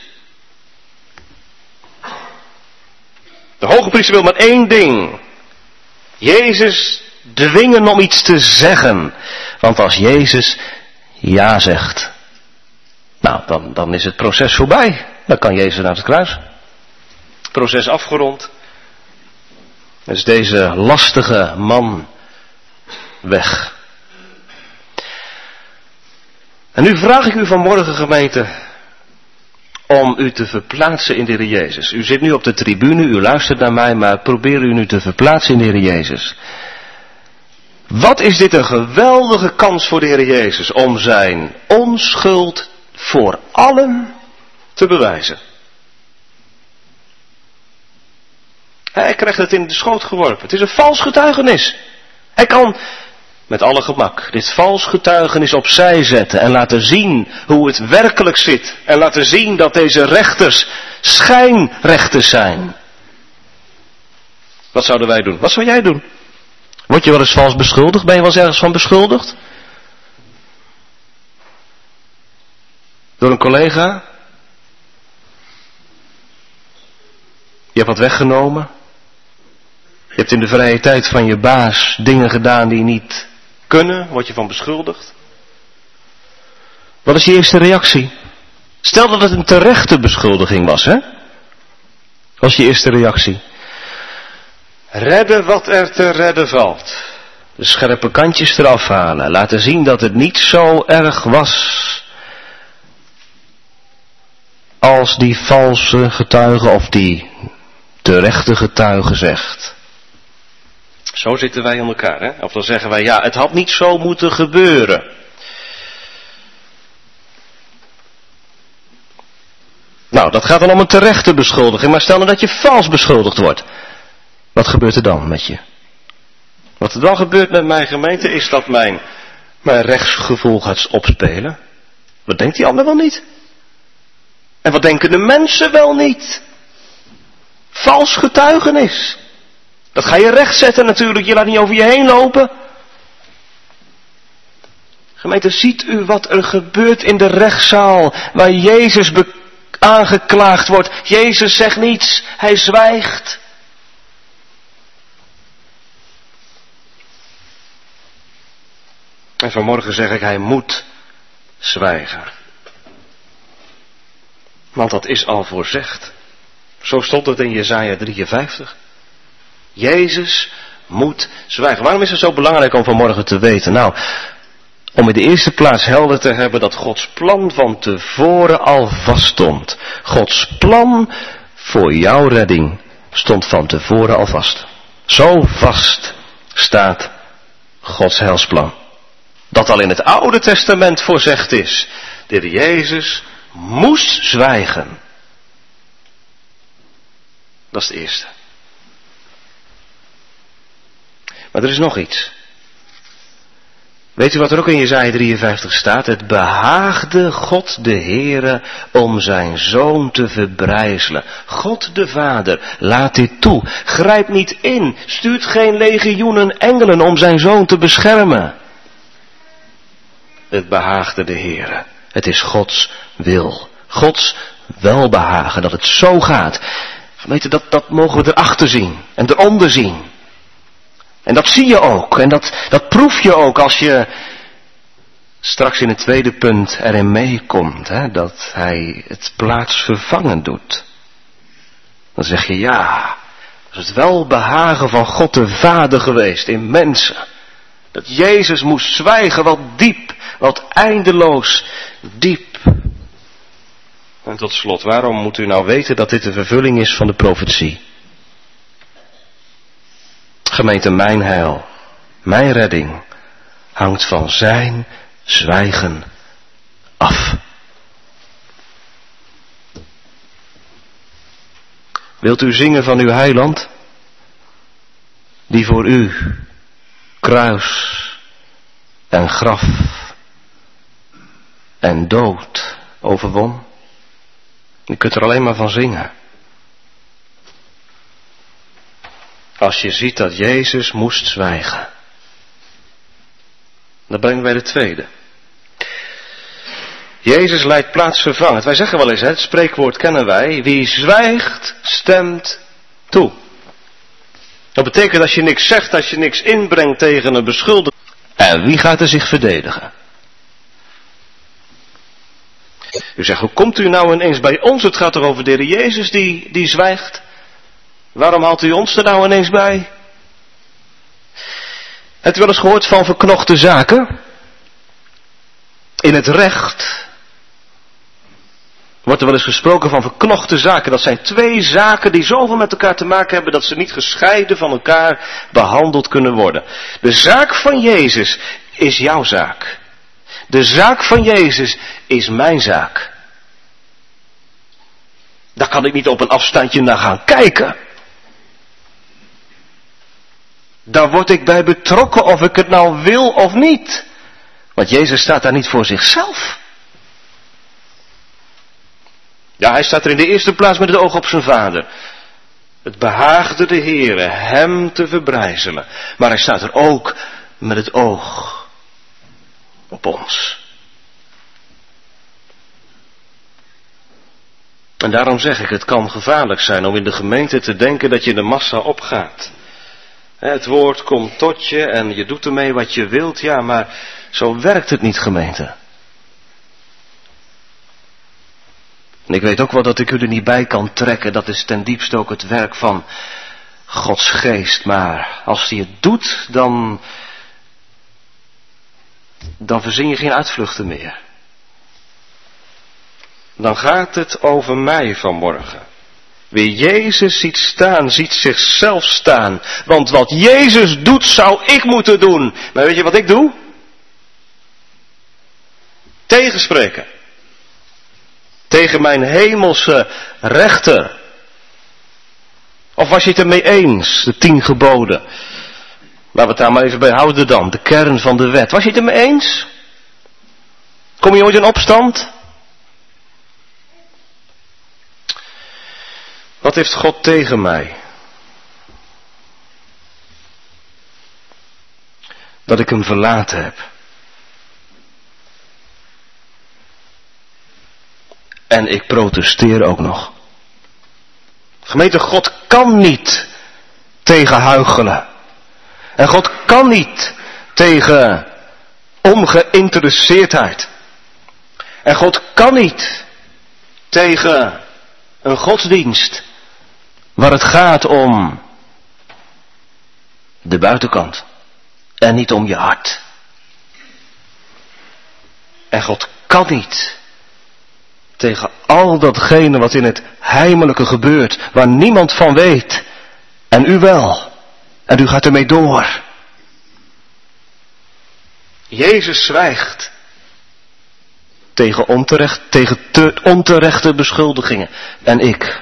De hoge priester wil maar 1 ding. Jezus dwingen om iets te zeggen. Want als Jezus ja zegt, nou, dan is het proces voorbij. Dan kan Jezus naar het kruis. Proces afgerond. Dan is deze lastige man weg. En nu vraag ik u vanmorgen, gemeente, om u te verplaatsen in de Heer Jezus. U zit nu op de tribune, u luistert naar mij, maar probeer u nu te verplaatsen in de Heer Jezus. Wat is dit een geweldige kans voor de Heer Jezus om zijn onschuld voor allen te bewijzen. Hij krijgt het in de schoot geworpen. Het is een vals getuigenis. Hij kan met alle gemak dit vals getuigenis opzij zetten en laten zien hoe het werkelijk zit. En laten zien dat deze rechters schijnrechters zijn. Wat zouden wij doen? Wat zou jij doen? Word je wel eens vals beschuldigd? Ben je wel eens ergens van beschuldigd? Door een collega? Je hebt wat weggenomen? Je hebt in de vrije tijd van je baas dingen gedaan die niet kunnen? Word je van beschuldigd? Wat is je eerste reactie? Stel dat het een terechte beschuldiging was, hè? Wat is je eerste reactie? Redden wat er te redden valt. De scherpe kantjes eraf halen. Laten zien dat het niet zo erg was als die valse getuige of die terechte getuige zegt. Zo zitten wij in elkaar, hè? Of dan zeggen wij, ja, het had niet zo moeten gebeuren. Nou, dat gaat dan om een terechte beschuldiging. Maar stel nou dat je vals beschuldigd wordt. Wat gebeurt er dan met je? Wat er dan gebeurt met mijn gemeente is dat mijn rechtsgevoel gaat opspelen. Wat denkt die ander wel niet? En wat denken de mensen wel niet? Vals getuigenis. Dat ga je rechtzetten natuurlijk, je laat niet over je heen lopen. Gemeente, ziet u wat er gebeurt in de rechtszaal waar Jezus aangeklaagd wordt. Jezus zegt niets, hij zwijgt. En vanmorgen zeg ik, hij moet zwijgen. Want dat is al voorzegd. Zo stond het in Jesaja 53. Jezus moet zwijgen. Waarom is het zo belangrijk om vanmorgen te weten? Nou, om in de eerste plaats helder te hebben dat Gods plan van tevoren al vaststond. Gods plan voor jouw redding stond van tevoren al vast. Zo vast staat Gods heilsplan. Dat al in het Oude Testament voorzegd is. De Heer Jezus moest zwijgen. Dat is het eerste. Maar er is nog iets. Weet u wat er ook in Jesaja 53 staat? Het behaagde God de Heere om zijn Zoon te verbrijzelen. God de Vader, laat dit toe. Grijp niet in. Stuurt geen legioenen engelen om zijn Zoon te beschermen. Het behaagde de Heere. Het is Gods wil. Gods welbehagen dat het zo gaat. Weet je, dat mogen we erachter zien. En eronder zien. En dat zie je ook. En dat proef je ook als je straks in het tweede punt erin meekomt. Hè, dat hij het plaatsvervangend doet. Dan zeg je ja. Dat is het welbehagen van God de Vader geweest in mensen. Dat Jezus moest zwijgen wat diep. Wat eindeloos diep. En tot slot, waarom moet u nou weten dat dit de vervulling is van de profetie? Gemeente, mijn heil, mijn redding hangt van zijn zwijgen af. Wilt u zingen van uw heiland? Die voor u kruis en graf en dood overwon? Je kunt er alleen maar van zingen. Als je ziet dat Jezus moest zwijgen. Dan brengen wij de tweede. Jezus leidt plaatsvervangend. Wij zeggen wel eens, het spreekwoord kennen wij. Wie zwijgt, stemt toe. Dat betekent als je niks zegt, als je niks inbrengt tegen een beschuldigde. En wie gaat er zich verdedigen? U zegt, hoe komt u nou ineens bij ons? Het gaat toch over de Heer Jezus die zwijgt? Waarom haalt u ons er nou ineens bij? Hebt u wel eens gehoord van verknochte zaken? In het recht Wordt er wel eens gesproken van verknochte zaken. Dat zijn twee zaken die zoveel met elkaar te maken hebben dat ze niet gescheiden van elkaar behandeld kunnen worden. De zaak van Jezus is jouw zaak. De zaak van Jezus is mijn zaak. Daar kan ik niet op een afstandje naar gaan kijken. Daar word ik bij betrokken of ik het nou wil of niet. Want Jezus staat daar niet voor zichzelf. Ja, hij staat er in de eerste plaats met het oog op zijn Vader. Het behaagde de Heere hem te verbrijzelen. Maar hij staat er ook met het oog op ons. En daarom zeg ik, het kan gevaarlijk zijn om in de gemeente te denken dat je in de massa opgaat. Het woord komt tot je en je doet ermee wat je wilt. Ja, maar zo werkt het niet, gemeente. En ik weet ook wel dat ik u er niet bij kan trekken. Dat is ten diepste ook het werk van Gods geest. Maar als hij het doet, dan verzin je geen uitvluchten meer. Dan gaat het over mij vanmorgen. Wie Jezus ziet staan, ziet zichzelf staan. Want wat Jezus doet, zou ik moeten doen. Maar weet je wat ik doe? Tegenspreken. Tegen mijn hemelse rechter. Of was je het ermee eens, de 10 geboden? Laten we het daar maar even bij houden dan, de kern van de wet. Was je het ermee eens? Kom je ooit in opstand? Wat heeft God tegen mij? Dat ik hem verlaten heb. En ik protesteer ook nog. Gemeente, God kan niet tegen huichelen. En God kan niet tegen ongeïnteresseerdheid. En God kan niet tegen een godsdienst waar het gaat om de buitenkant en niet om je hart. En God kan niet tegen al datgene wat in het heimelijke gebeurt, waar niemand van weet. En u wel. En u gaat ermee door. Jezus zwijgt tegen onterechte beschuldigingen. En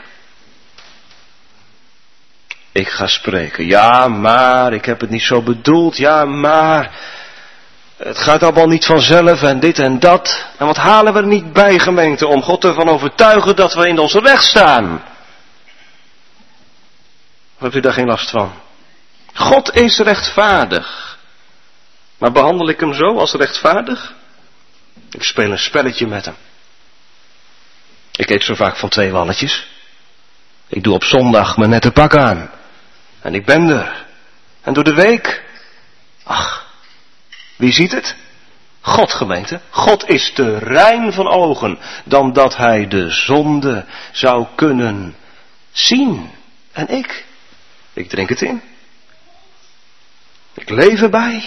ik ga spreken. Ja, maar ik heb het niet zo bedoeld. Ja, maar het gaat allemaal niet vanzelf en dit en dat. En wat halen we er niet bij, gemeente, om God ervan overtuigen dat we in onze weg staan? Of hebt u daar geen last van? God is rechtvaardig. Maar behandel ik hem zo als rechtvaardig? Ik speel een spelletje met hem. Ik eet zo vaak van 2 walletjes. Ik doe op zondag mijn nette pak aan. En ik ben er. En door de week? Ach, wie ziet het? God, gemeente. God is te rein van ogen dan dat hij de zonde zou kunnen zien. En ik drink het in. Ik leef erbij.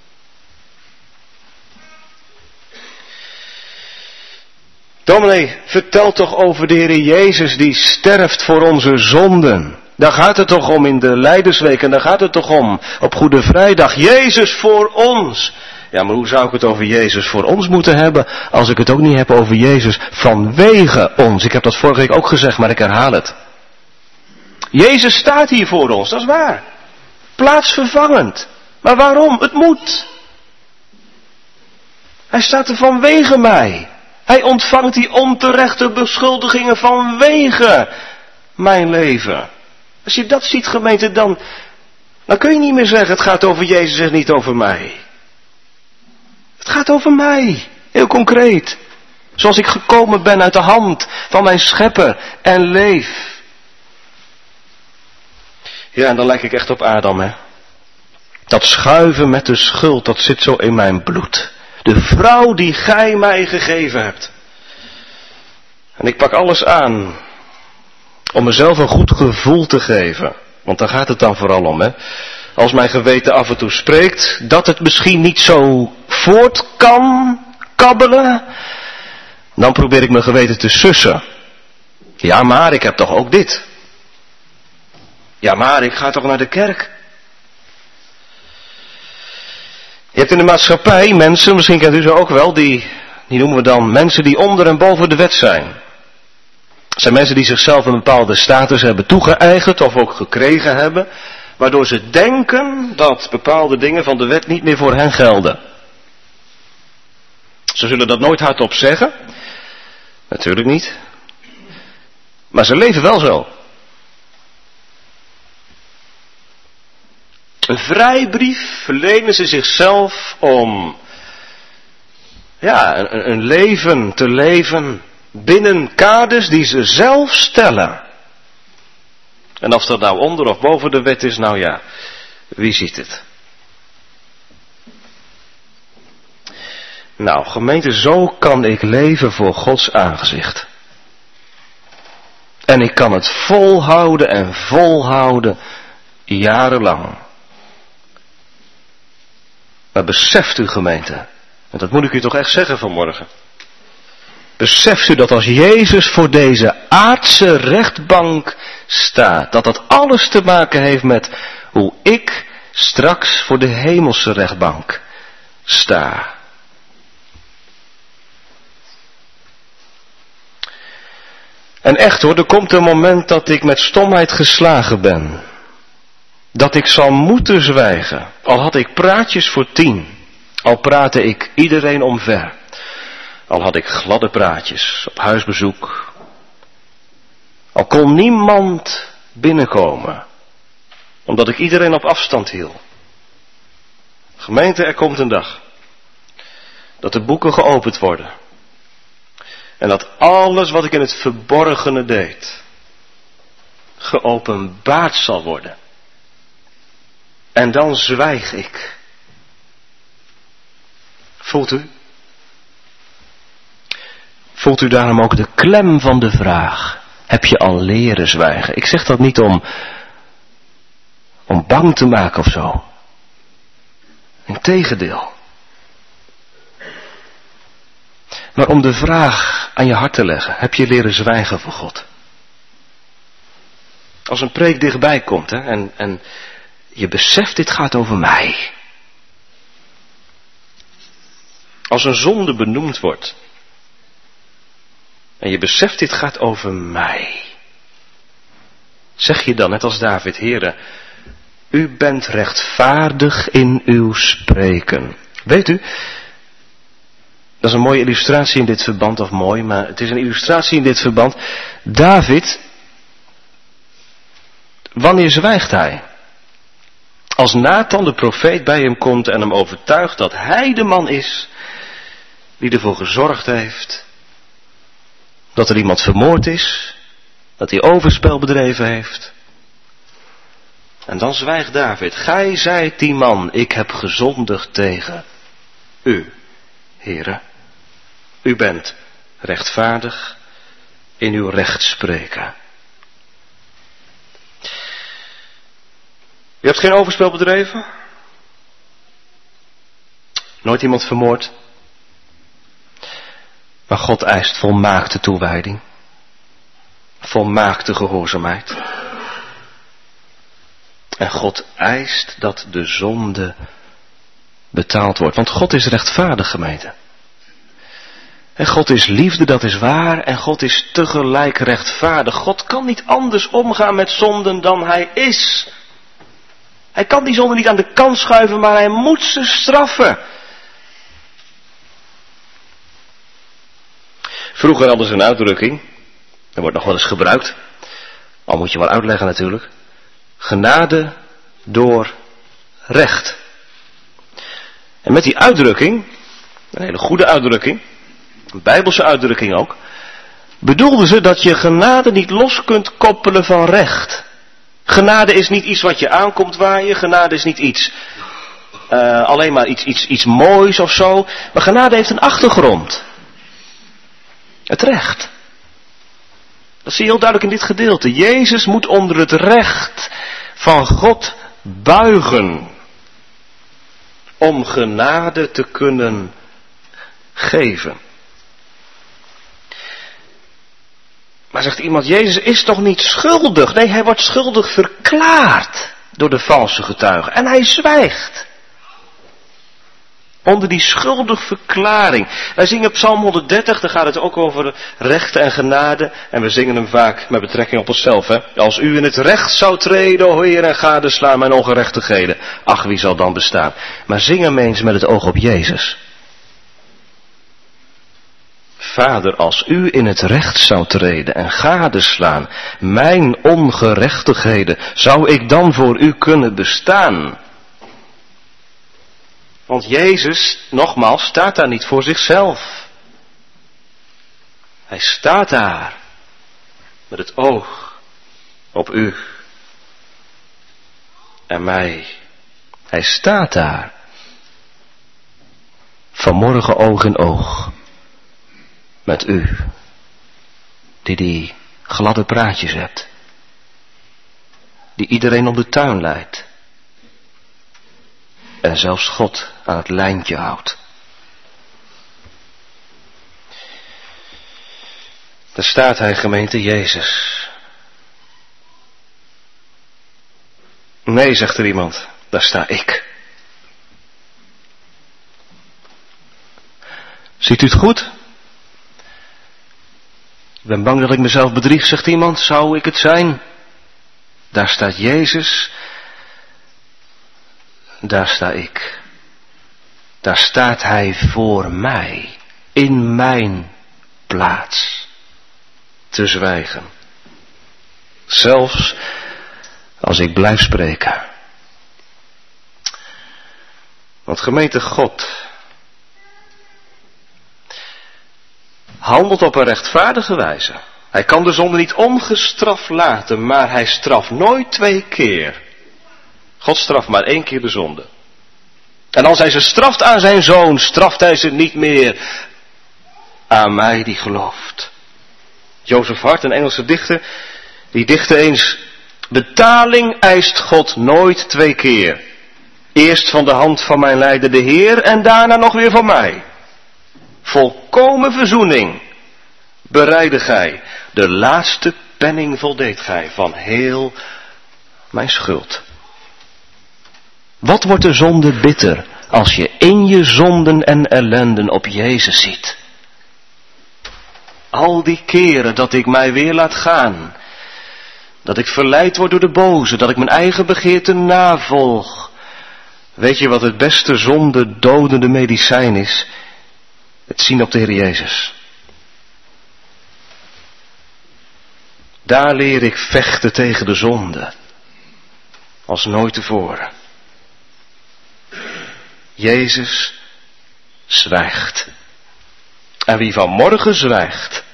Dominee, vertel toch over de Heer Jezus die sterft voor onze zonden. Daar gaat het toch om in de Lijdersweek en daar gaat het toch om op Goede Vrijdag. Jezus voor ons. Ja, maar hoe zou ik het over Jezus voor ons moeten hebben als ik het ook niet heb over Jezus vanwege ons? Ik heb dat vorige week ook gezegd, maar ik herhaal het. Jezus staat hier voor ons, dat is waar. Plaatsvervangend. Maar waarom? Het moet. Hij staat er vanwege mij. Hij ontvangt die onterechte beschuldigingen vanwege mijn leven. Als je dat ziet, gemeente, dan kun je niet meer zeggen, het gaat over Jezus en niet over mij. Het gaat over mij, heel concreet. Zoals ik gekomen ben uit de hand van mijn schepper en leef. Ja, en dan lijk ik echt op Adam, hè. Dat schuiven met de schuld, dat zit zo in mijn bloed. De vrouw die gij mij gegeven hebt. En ik pak alles aan om mezelf een goed gevoel te geven. Want daar gaat het dan vooral om, hè. Als mijn geweten af en toe spreekt, dat het misschien niet zo voort kan kabbelen. Dan probeer ik mijn geweten te sussen. Ja, maar ik heb toch ook dit. Ja, maar ik ga toch naar de kerk. Je hebt in de maatschappij mensen, misschien kent u ze ook wel, die noemen we dan mensen die onder en boven de wet zijn. Het zijn mensen die zichzelf een bepaalde status hebben toegeëigend of ook gekregen hebben, waardoor ze denken dat bepaalde dingen van de wet niet meer voor hen gelden. Ze zullen dat nooit hardop zeggen. Natuurlijk niet. Maar ze leven wel zo. Een vrijbrief verlenen ze zichzelf om een leven te leven binnen kaders die ze zelf stellen. En of dat nou onder of boven de wet is, nou ja, wie ziet het? Nou, gemeente, zo kan ik leven voor Gods aangezicht. En ik kan het volhouden en volhouden jarenlang. Maar beseft u, gemeente, en dat moet ik u toch echt zeggen vanmorgen. Beseft u dat als Jezus voor deze aardse rechtbank staat, dat dat alles te maken heeft met hoe ik straks voor de hemelse rechtbank sta. En echt hoor, er komt een moment dat ik met stomheid geslagen ben. Dat ik zal moeten zwijgen, al had ik praatjes voor 10, al praatte ik iedereen omver, al had ik gladde praatjes op huisbezoek, al kon niemand binnenkomen, omdat ik iedereen op afstand hield. Gemeente, er komt een dag dat de boeken geopend worden en dat alles wat ik in het verborgene deed, geopenbaard zal worden. En dan zwijg ik. Voelt u? Voelt u daarom ook de klem van de vraag? Heb je al leren zwijgen? Ik zeg dat niet om bang te maken of zo. Integendeel. Maar om de vraag aan je hart te leggen. Heb je leren zwijgen voor God? Als een preek dichtbij komt hè, en je beseft, dit gaat over mij. Als een zonde benoemd wordt. En je beseft, dit gaat over mij. Zeg je dan, net als David, Heere, u bent rechtvaardig in uw spreken. Weet u, dat is een mooie illustratie in dit verband, of mooi, maar het is een illustratie in dit verband. David, wanneer zwijgt hij? Als Nathan de profeet bij hem komt en hem overtuigt dat hij de man is die ervoor gezorgd heeft dat er iemand vermoord is, dat hij overspel bedreven heeft. En dan zwijgt David. Gij zijt die man, ik heb gezondigd tegen u, Heere. U bent rechtvaardig in uw rechtspreken. U hebt geen overspel bedreven? Nooit iemand vermoord? Maar God eist volmaakte toewijding. Volmaakte gehoorzaamheid. En God eist dat de zonde betaald wordt. Want God is rechtvaardig, gemeente. En God is liefde, dat is waar. En God is tegelijk rechtvaardig. God kan niet anders omgaan met zonden dan hij is. Hij kan die zonde niet aan de kant schuiven, maar hij moet ze straffen. Vroeger hadden ze een uitdrukking, dat wordt nog wel eens gebruikt, al moet je wel uitleggen natuurlijk. Genade door recht. En met die uitdrukking, een hele goede uitdrukking, een bijbelse uitdrukking ook, bedoelden ze dat je genade niet los kunt koppelen van recht. Genade is niet iets wat je aankomt waaien, genade is niet iets, alleen maar iets moois of zo, maar genade heeft een achtergrond. Het recht. Dat zie je heel duidelijk in dit gedeelte. Jezus moet onder het recht van God buigen. Om genade te kunnen geven. Maar zegt iemand, Jezus is toch niet schuldig? Nee, hij wordt schuldig verklaard door de valse getuige. En hij zwijgt. Onder die schuldig verklaring. Wij zingen Psalm 130, daar gaat het ook over recht en genade. En we zingen hem vaak met betrekking op onszelf. Hè? Als u in het recht zou treden, o Heer, en gadeslaan mijn ongerechtigheden. Ach, wie zal dan bestaan? Maar zing hem eens met het oog op Jezus. Vader, als u in het recht zou treden en gadeslaan mijn ongerechtigheden, zou ik dan voor u kunnen bestaan? Want Jezus, nogmaals, staat daar niet voor zichzelf. Hij staat daar met het oog op u en mij. Hij staat daar vanmorgen oog in oog met u, die gladde praatjes hebt, die iedereen om de tuin leidt. En zelfs God aan het lijntje houdt. Daar staat hij, gemeente, Jezus. Nee, zegt er iemand, daar sta ik. Ziet u het goed? Ik ben bang dat ik mezelf bedrieg, zegt iemand. Zou ik het zijn? Daar staat Jezus. Daar sta ik. Daar staat hij voor mij. In mijn plaats. Te zwijgen. Zelfs als ik blijf spreken. Want gemeente, God handelt op een rechtvaardige wijze. Hij kan de zonde niet ongestraft laten, maar hij straft nooit 2 keer. God straft maar 1 keer de zonde. En als hij ze straft aan zijn zoon, straft hij ze niet meer aan mij die gelooft. Joseph Hart, een Engelse dichter, die dichtte eens: betaling eist God nooit 2 keer. Eerst van de hand van mijn lijden de Heer en daarna nog weer van mij. Volkomen verzoening bereidde gij. De laatste penning voldeed gij van heel mijn schuld. Wat wordt de zonde bitter als je in je zonden en ellenden op Jezus ziet. Al die keren dat ik mij weer laat gaan, dat ik verleid word door de boze, dat ik mijn eigen begeerte navolg. Weet je wat het beste zonde dodende medicijn is? Het zien op de Heer Jezus. Daar leer ik vechten tegen de zonde. Als nooit tevoren. Jezus zwijgt. En wie vanmorgen zwijgt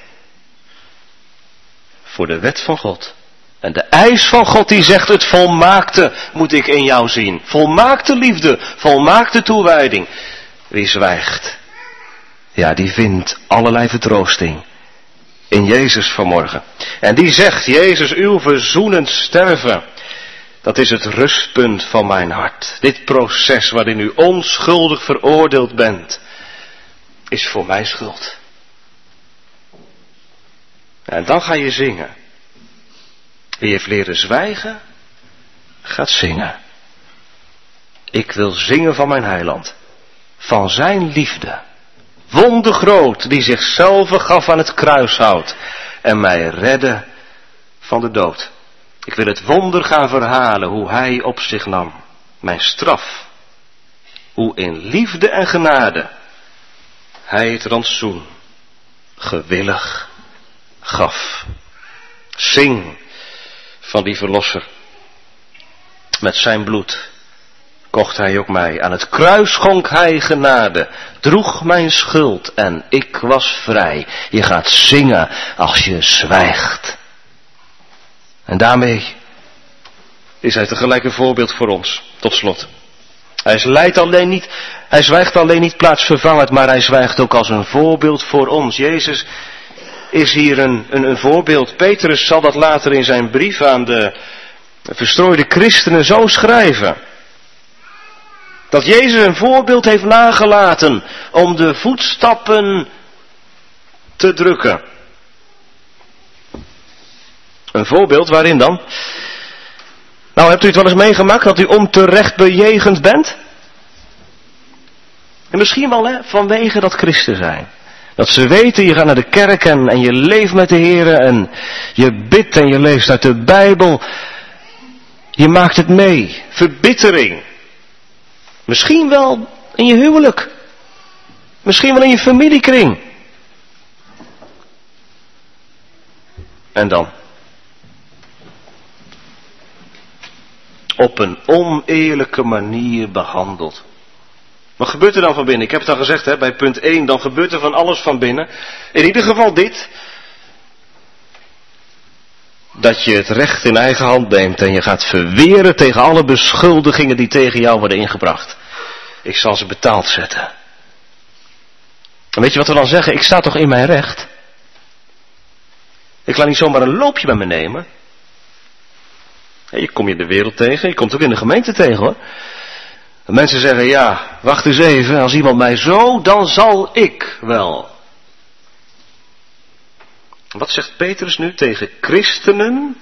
voor de wet van God en de eis van God die zegt: het volmaakte moet ik in jou zien. Volmaakte liefde, volmaakte toewijding. Wie zwijgt, ja, die vindt allerlei vertroosting in Jezus vanmorgen. En die zegt: Jezus, uw verzoenend sterven, dat is het rustpunt van mijn hart. Dit proces waarin u onschuldig veroordeeld bent, is voor mij schuld. En dan ga je zingen. Wie heeft leren zwijgen, gaat zingen. Ik wil zingen van mijn heiland, van zijn liefde. Wondergroot, die zichzelf gaf aan het kruishout en mij redde van de dood. Ik wil het wonder gaan verhalen, hoe hij op zich nam mijn straf. Hoe in liefde en genade hij het rantsoen gewillig gaf. Zing van die verlosser. Met zijn bloed kocht hij ook mij. Aan het kruis schonk hij genade. Droeg mijn schuld en ik was vrij. Je gaat zingen als je zwijgt. En daarmee is hij tegelijk een voorbeeld voor ons. Tot slot. Hij zwijgt alleen niet plaatsvervangend, maar hij zwijgt ook als een voorbeeld voor ons. Jezus is hier een voorbeeld. Petrus zal dat later in zijn brief aan de verstrooide christenen zo schrijven. Dat Jezus een voorbeeld heeft nagelaten om de voetstappen te drukken. Een voorbeeld waarin dan? Nou, hebt u het wel eens meegemaakt dat u onterecht bejegend bent? En misschien wel vanwege dat christen zijn. Dat ze weten, je gaat naar de kerk en je leeft met de Heer en je bidt en je leest uit de Bijbel. Je maakt het mee. Verbittering. Misschien wel in je huwelijk. Misschien wel in je familiekring. En dan? Op een oneerlijke manier behandeld. Wat gebeurt er dan van binnen? Ik heb het al gezegd, bij punt 1, dan gebeurt er van alles van binnen. In ieder geval dit. Dat je het recht in eigen hand neemt en je gaat verweren tegen alle beschuldigingen die tegen jou worden ingebracht. Ik zal ze betaald zetten. En weet je wat we dan zeggen? Ik sta toch in mijn recht? Ik laat niet zomaar een loopje bij me nemen. Je komt je in de wereld tegen, je komt ook in de gemeente tegen hoor. En mensen zeggen, ja, wacht eens even, als iemand mij zo, dan zal ik wel. Wat zegt Petrus nu tegen christenen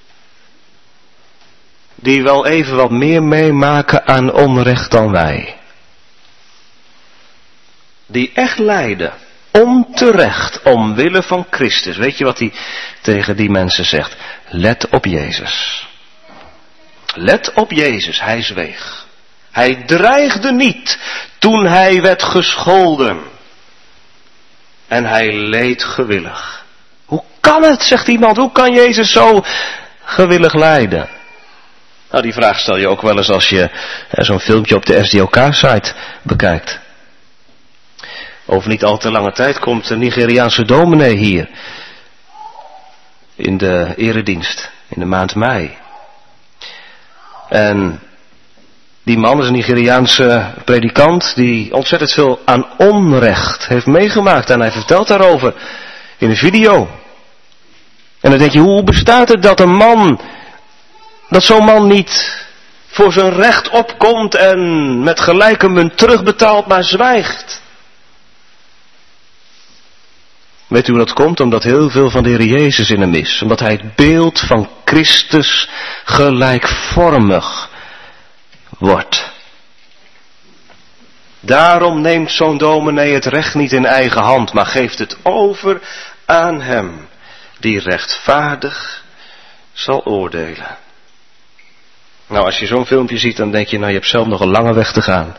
die wel even wat meer meemaken aan onrecht dan wij? Die echt lijden, onterecht, omwille van Christus. Weet je wat hij tegen die mensen zegt? Let op Jezus. Let op Jezus, hij zweeg. Hij dreigde niet toen hij werd gescholden. En hij leed gewillig. Hoe kan het, zegt iemand, hoe kan Jezus zo gewillig lijden? Nou, die vraag stel je ook wel eens als je zo'n filmpje op de SDOK-site bekijkt. Over niet al te lange tijd komt een Nigeriaanse dominee hier. In de eredienst, in de maand mei. En die man is een Nigeriaanse predikant die ontzettend veel aan onrecht heeft meegemaakt. En hij vertelt daarover in een video. En dan denk je, hoe bestaat het dat dat zo'n man niet voor zijn recht opkomt en met gelijke munt terugbetaalt, maar zwijgt? Weet u hoe dat komt? Omdat heel veel van de Heer Jezus in hem is. Omdat hij het beeld van Christus gelijkvormig wordt. Daarom neemt zo'n dominee het recht niet in eigen hand, maar geeft het over aan hem, die rechtvaardig zal oordelen. Nou, als je zo'n filmpje ziet, dan denk je, nou, je hebt zelf nog een lange weg te gaan.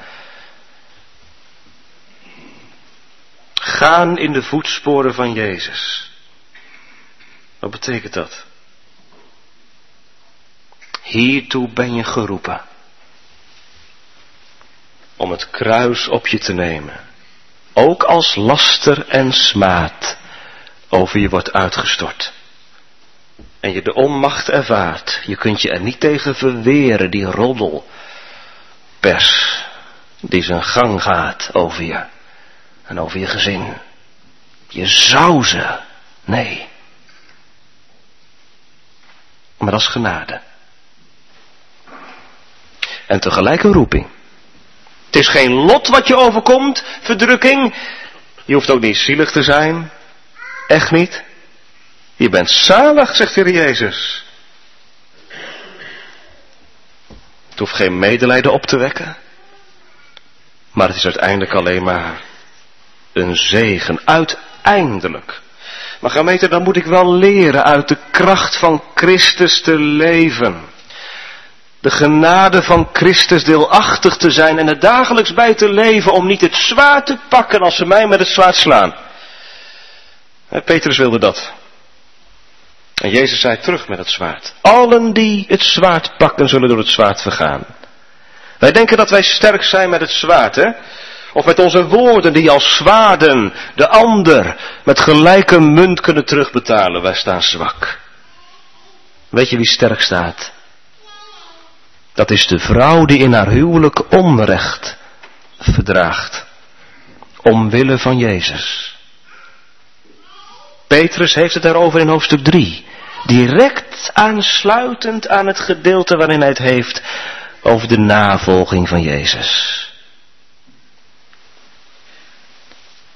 Gaan in de voetsporen van Jezus. Wat betekent dat? Hiertoe ben je geroepen. Om het kruis op je te nemen. Ook als laster en smaad over je wordt uitgestort. En je de onmacht ervaart. Je kunt je er niet tegen verweren, die roddelpers die zijn gang gaat over je. En over je gezin. Je zou ze. Nee. Maar dat is genade. En tegelijk een roeping. Het is geen lot wat je overkomt, verdrukking. Je hoeft ook niet zielig te zijn. Echt niet. Je bent zalig, zegt de Heer Jezus. Het hoeft geen medelijden op te wekken. Maar het is uiteindelijk alleen maar een zegen. Uiteindelijk. Maar gemeente, dan moet ik wel leren uit de kracht van Christus te leven. De genade van Christus deelachtig te zijn en er dagelijks bij te leven om niet het zwaard te pakken als ze mij met het zwaard slaan. Petrus wilde dat. En Jezus zei terug met het zwaard. Allen die het zwaard pakken zullen door het zwaard vergaan. Wij denken dat wij sterk zijn met het zwaard, hè? Of met onze woorden die als zwaarden de ander met gelijke munt kunnen terugbetalen. Wij staan zwak. Weet je wie sterk staat? Dat is de vrouw die in haar huwelijk onrecht verdraagt. Omwille van Jezus. Petrus heeft het daarover in hoofdstuk 3. Direct aansluitend aan het gedeelte waarin hij het heeft over de navolging van Jezus.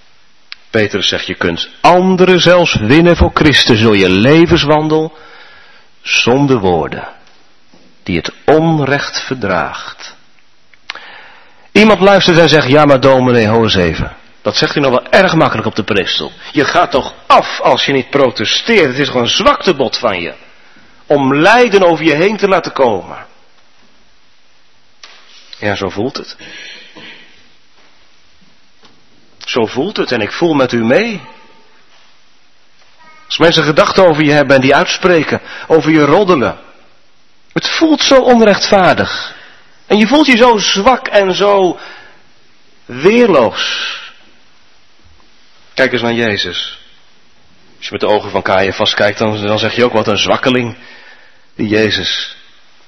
Petrus zegt, je kunt anderen zelfs winnen voor Christus door je levenswandel zonder woorden, die het onrecht verdraagt. Iemand luistert en zegt, ja maar dominee, hoor eens even. Dat zegt u nog wel erg makkelijk op de preekstoel. Je gaat toch af als je niet protesteert. Het is gewoon een zwaktebod van je. Om lijden over je heen te laten komen. Ja, zo voelt het. Zo voelt het en ik voel met u mee. Als mensen gedachten over je hebben en die uitspreken, over je roddelen. Het voelt zo onrechtvaardig. En je voelt je zo zwak en zo weerloos. Kijk eens naar Jezus. Als je met de ogen van Caiaphas kijkt, dan zeg je ook wat een zwakkeling. Die Jezus.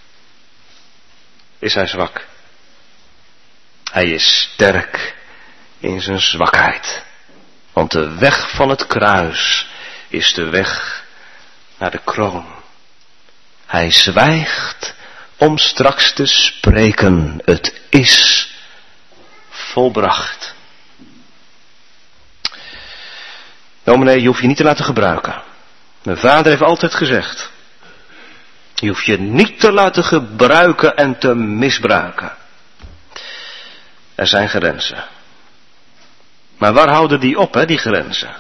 Is hij zwak? Hij is sterk in zijn zwakheid. Want de weg van het kruis is de weg naar de kroon. Hij zwijgt om straks te spreken. Het is volbracht. Dominee, je hoeft je niet te laten gebruiken. Mijn vader heeft altijd gezegd. Je hoeft je niet te laten gebruiken en te misbruiken. Er zijn grenzen. Maar waar houden die op, die grenzen?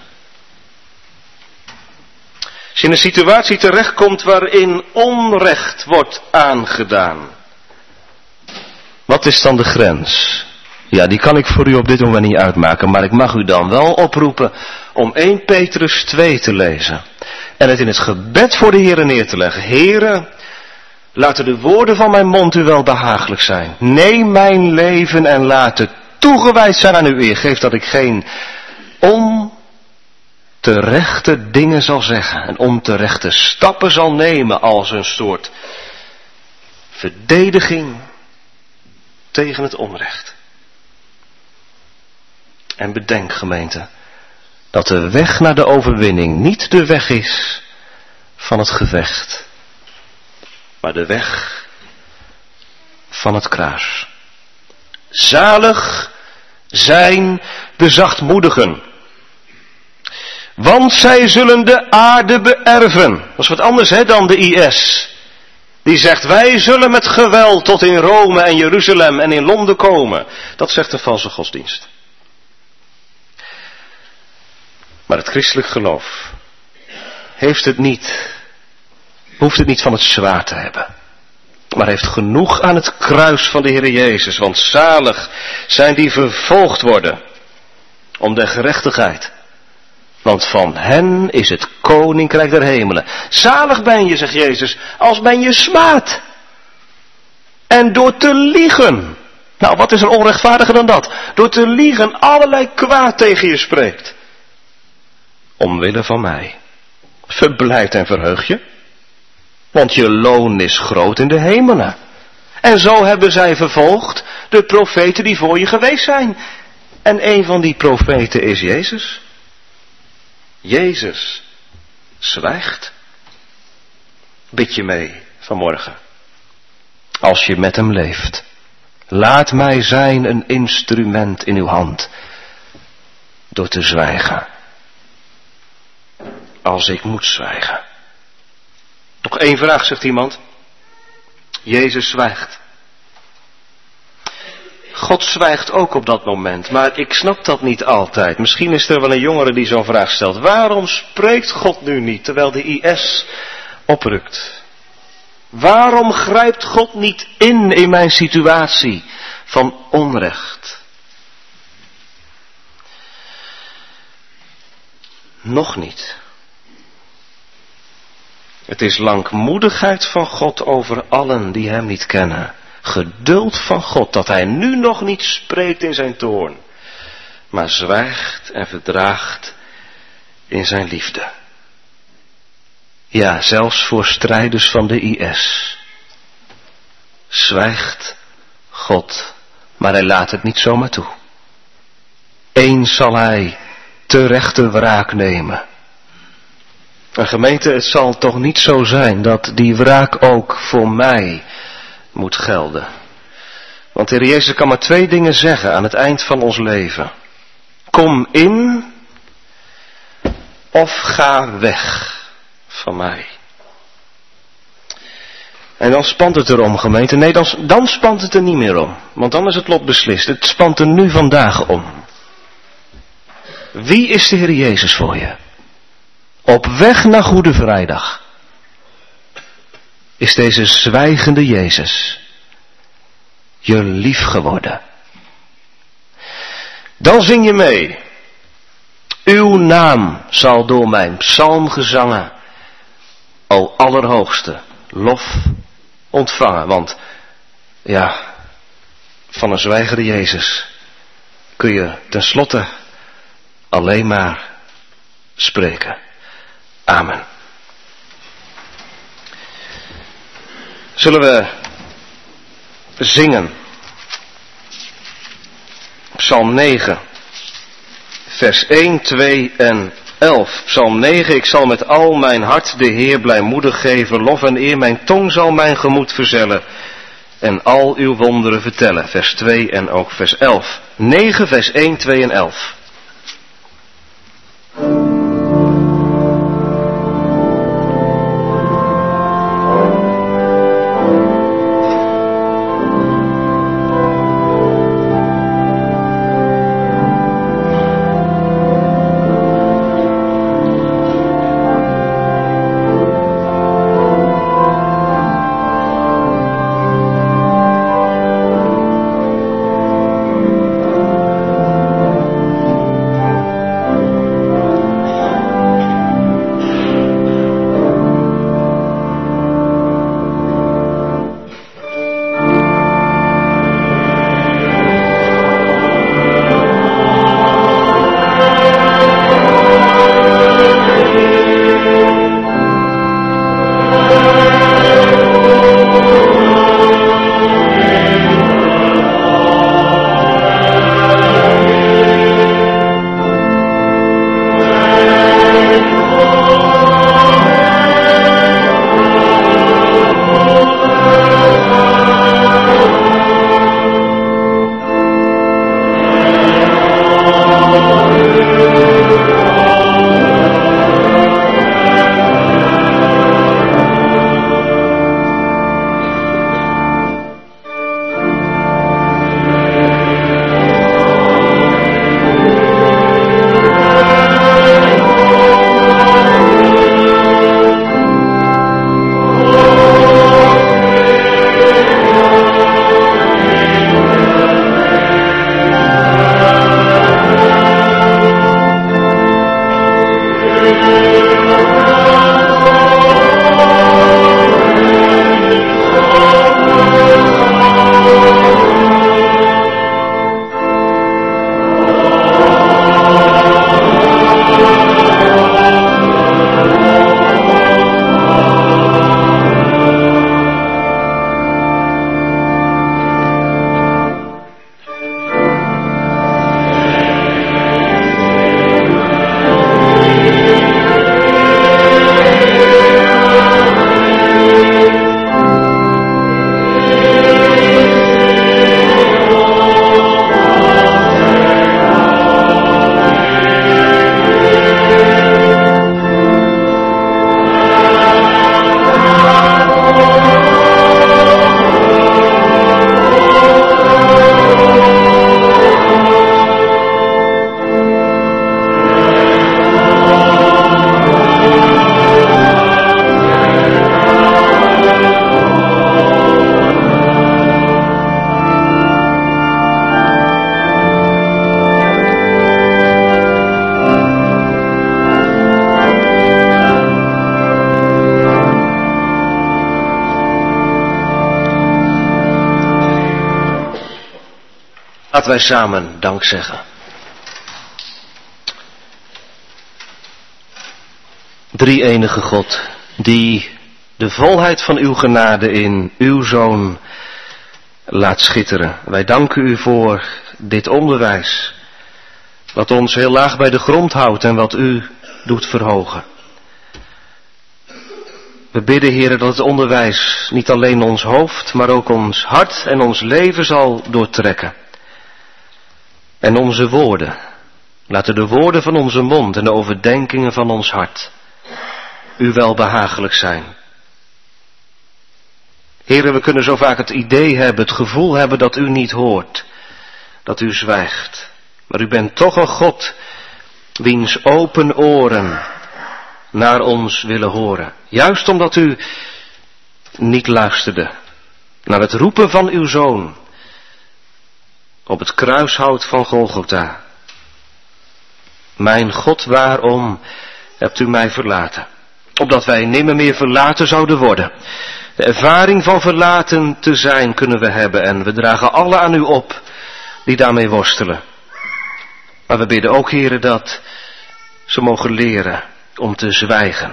Als je in een situatie terechtkomt waarin onrecht wordt aangedaan. Wat is dan de grens? Ja, die kan ik voor u op dit moment niet uitmaken, maar ik mag u dan wel oproepen om 1 Petrus 2 te lezen. En het in het gebed voor de Heere neer te leggen. Heere, laten de woorden van mijn mond u wel behagelijk zijn. Neem mijn leven en laat het toegewijd zijn aan uw eer. Geef dat ik geen onterechte dingen zal zeggen en onterechte stappen zal nemen als een soort verdediging tegen het onrecht. En bedenk, gemeente, dat de weg naar de overwinning niet de weg is van het gevecht, maar de weg van het kruis. Zalig zijn de zachtmoedigen, want zij zullen de aarde beërven. Dat is wat anders dan de IS. Die zegt, wij zullen met geweld tot in Rome en Jeruzalem en in Londen komen. Dat zegt een valse godsdienst. Maar het christelijk geloof hoeft het niet van het zwaard te hebben. Maar heeft genoeg aan het kruis van de Heer Jezus. Want zalig zijn die vervolgd worden om de gerechtigheid. Want van hen is het koninkrijk der hemelen. Zalig ben je, zegt Jezus, als men je smaadt. En door te liegen. Nou, wat is er onrechtvaardiger dan dat? Door te liegen allerlei kwaad tegen je spreekt. Omwille van mij. Verblijd en verheug je. Want je loon is groot in de hemelen. En zo hebben zij vervolgd de profeten die voor je geweest zijn. En een van die profeten is Jezus. Jezus zwijgt. Bid je mee vanmorgen. Als je met hem leeft. Laat mij zijn een instrument in uw hand. Door te zwijgen. Als ik moet zwijgen. Nog 1 vraag, zegt iemand. Jezus zwijgt. God zwijgt ook op dat moment, maar ik snap dat niet altijd. Misschien is er wel een jongere die zo'n vraag stelt. Waarom spreekt God nu niet, terwijl de IS oprukt? Waarom grijpt God niet in mijn situatie van onrecht? Nog niet. Het is langmoedigheid van God over allen die hem niet kennen. Geduld van God dat hij nu nog niet spreekt in zijn toorn, maar zwijgt en verdraagt in zijn liefde. Ja, zelfs voor strijders van de IS zwijgt God, maar hij laat het niet zomaar toe. Eens zal hij terechte wraak nemen. Maar gemeente, het zal toch niet zo zijn dat die wraak ook voor mij moet gelden. Want de Heer Jezus kan maar 2 dingen zeggen aan het eind van ons leven. Kom in of ga weg van mij. En dan spant het erom, gemeente. Nee, dan spant het er niet meer om. Want dan is het lot beslist. Het spant er nu vandaag om. Wie is de Heer Jezus voor je? Op weg naar Goede Vrijdag is deze zwijgende Jezus je lief geworden. Dan zing je mee. Uw naam zal door mijn psalmgezangen, o Allerhoogste, lof ontvangen. Want ja, van een zwijgende Jezus kun je tenslotte alleen maar spreken. Amen. Zullen we zingen? Psalm 9, vers 1, 2 en 11. Psalm 9, ik zal met al mijn hart de Heer blijmoedig geven, lof en eer, mijn tong zal mijn gemoed verzellen en al uw wonderen vertellen. Vers 2 en ook vers 11. 9, vers 1, 2 en 11. Laten wij samen dank zeggen. Drie-enige God, die de volheid van uw genade in uw Zoon laat schitteren. Wij danken u voor dit onderwijs, wat ons heel laag bij de grond houdt en wat u doet verhogen. We bidden, Heere, dat het onderwijs niet alleen ons hoofd, maar ook ons hart en ons leven zal doortrekken. En onze woorden, laten de woorden van onze mond en de overdenkingen van ons hart u wel behagelijk zijn. Heren, we kunnen zo vaak het idee hebben, het gevoel hebben dat u niet hoort, dat u zwijgt. Maar u bent toch een God wiens open oren naar ons willen horen. Juist omdat u niet luisterde naar het roepen van uw Zoon op het kruishout van Golgotha. Mijn God, waarom hebt u mij verlaten? Opdat wij nimmer meer verlaten zouden worden. De ervaring van verlaten te zijn kunnen we hebben en we dragen alle aan u op die daarmee worstelen. Maar we bidden ook, Heren, dat ze mogen leren om te zwijgen.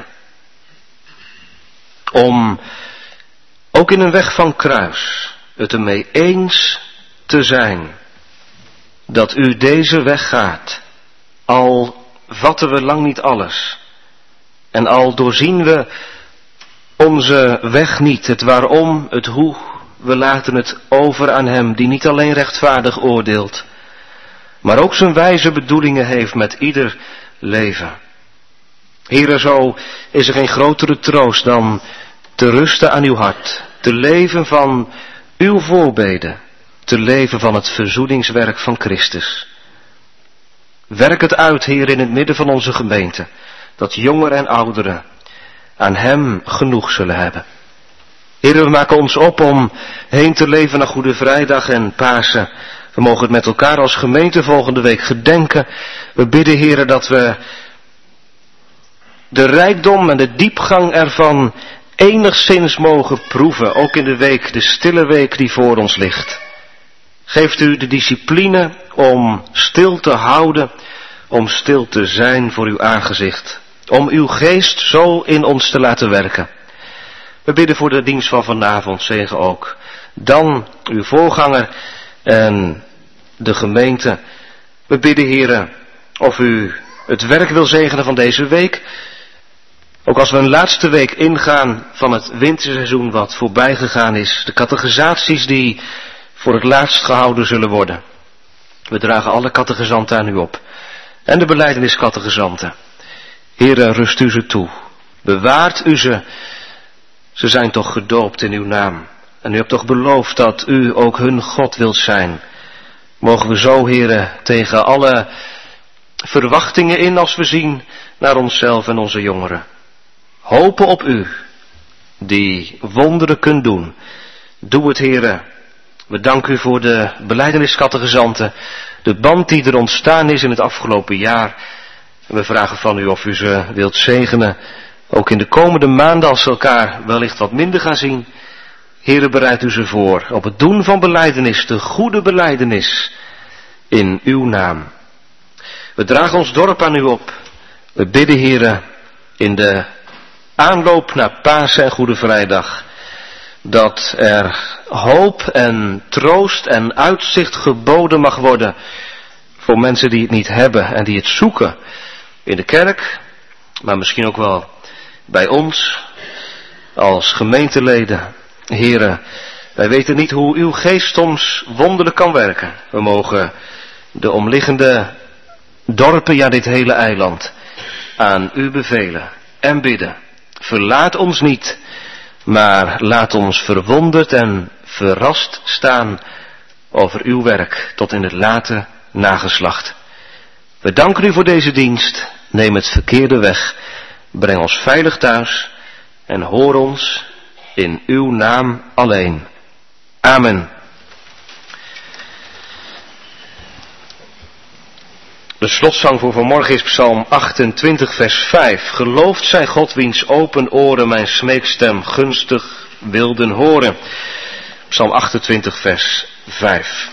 Om ook in een weg van kruis het ermee eens te zijn dat u deze weg gaat. Al vatten we lang niet alles. En al doorzien we onze weg niet, het waarom, het hoe, we laten het over aan hem die niet alleen rechtvaardig oordeelt, maar ook zijn wijze bedoelingen heeft met ieder leven. Heere, zo is er geen grotere troost dan te rusten aan uw hart, te leven van uw voorbeden, te leven van het verzoeningswerk van Christus. Werk het uit, Heer, in het midden van onze gemeente, dat jongeren en ouderen aan hem genoeg zullen hebben. Heer, we maken ons op om heen te leven naar Goede Vrijdag en Pasen. We mogen het met elkaar als gemeente volgende week gedenken. We bidden, Heer, dat we de rijkdom en de diepgang ervan enigszins mogen proeven, ook in de week, de stille week die voor ons ligt. Geeft u de discipline om stil te houden, om stil te zijn voor uw aangezicht, om uw geest zo in ons te laten werken. We bidden voor de dienst van vanavond, zegen ook. Dan uw voorganger en de gemeente. We bidden, Heere, of u het werk wil zegenen van deze week. Ook als we een laatste week ingaan van het winterseizoen wat voorbij gegaan is. De catechisaties die voor het laatst gehouden zullen worden. We dragen alle catechizanten aan u op. En de belijdeniscatechizanten. Heere, rust u ze toe. Bewaart u ze. Ze zijn toch gedoopt in uw naam. En u hebt toch beloofd dat u ook hun God wilt zijn. Mogen we zo, Heere, tegen alle verwachtingen in als we zien naar onszelf en onze jongeren. Hopen op u, die wonderen kunt doen. Doe het, Heere. We danken u voor de belijdeniscatechizanten, de band die er ontstaan is in het afgelopen jaar. En we vragen van u of u ze wilt zegenen, ook in de komende maanden als we elkaar wellicht wat minder gaan zien. Heere, bereid u ze voor op het doen van belijdenis, de goede belijdenis in uw naam. We dragen ons dorp aan u op. We bidden, Heere, in de aanloop naar Pasen en Goede Vrijdag, dat er hoop en troost en uitzicht geboden mag worden voor mensen die het niet hebben en die het zoeken in de kerk, maar misschien ook wel bij ons als gemeenteleden. Heren, wij weten niet hoe uw geest soms wonderlijk kan werken. We mogen de omliggende dorpen, ja dit hele eiland, aan u bevelen en bidden. Verlaat ons niet, maar laat ons verwonderd en verrast staan over uw werk tot in het late nageslacht. We danken u voor deze dienst. Neem het verkeerde weg. Breng ons veilig thuis en hoor ons in uw naam alleen. Amen. De slotzang voor vanmorgen is Psalm 28 vers 5. Geloofd zij God wiens open oren mijn smeekstem gunstig wilden horen. Psalm 28 vers 5.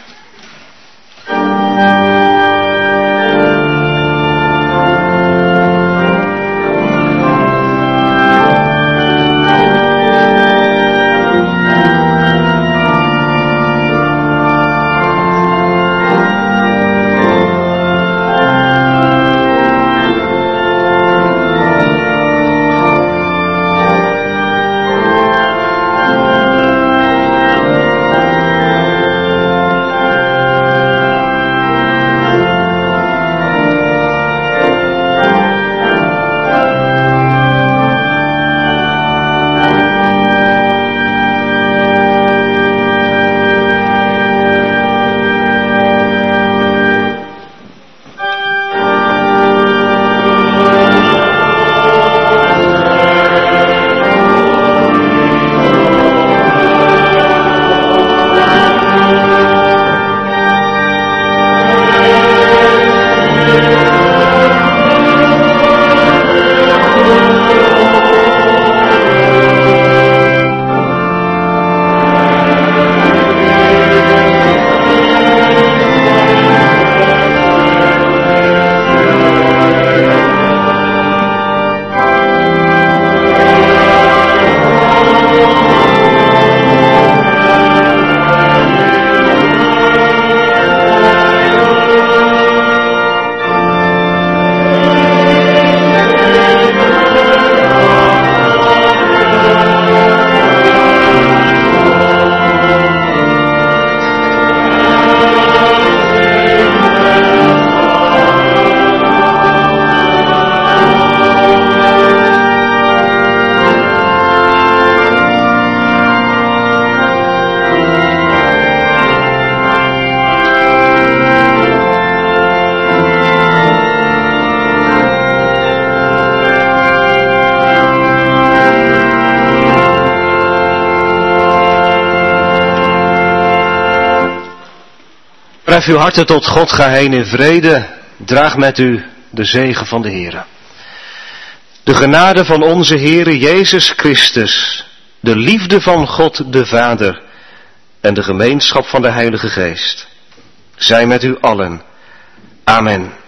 Verhef uw harten tot God, ga heen in vrede, draag met u de zegen van de Heere. De genade van onze Heere Jezus Christus, de liefde van God de Vader en de gemeenschap van de Heilige Geest, zij met u allen. Amen.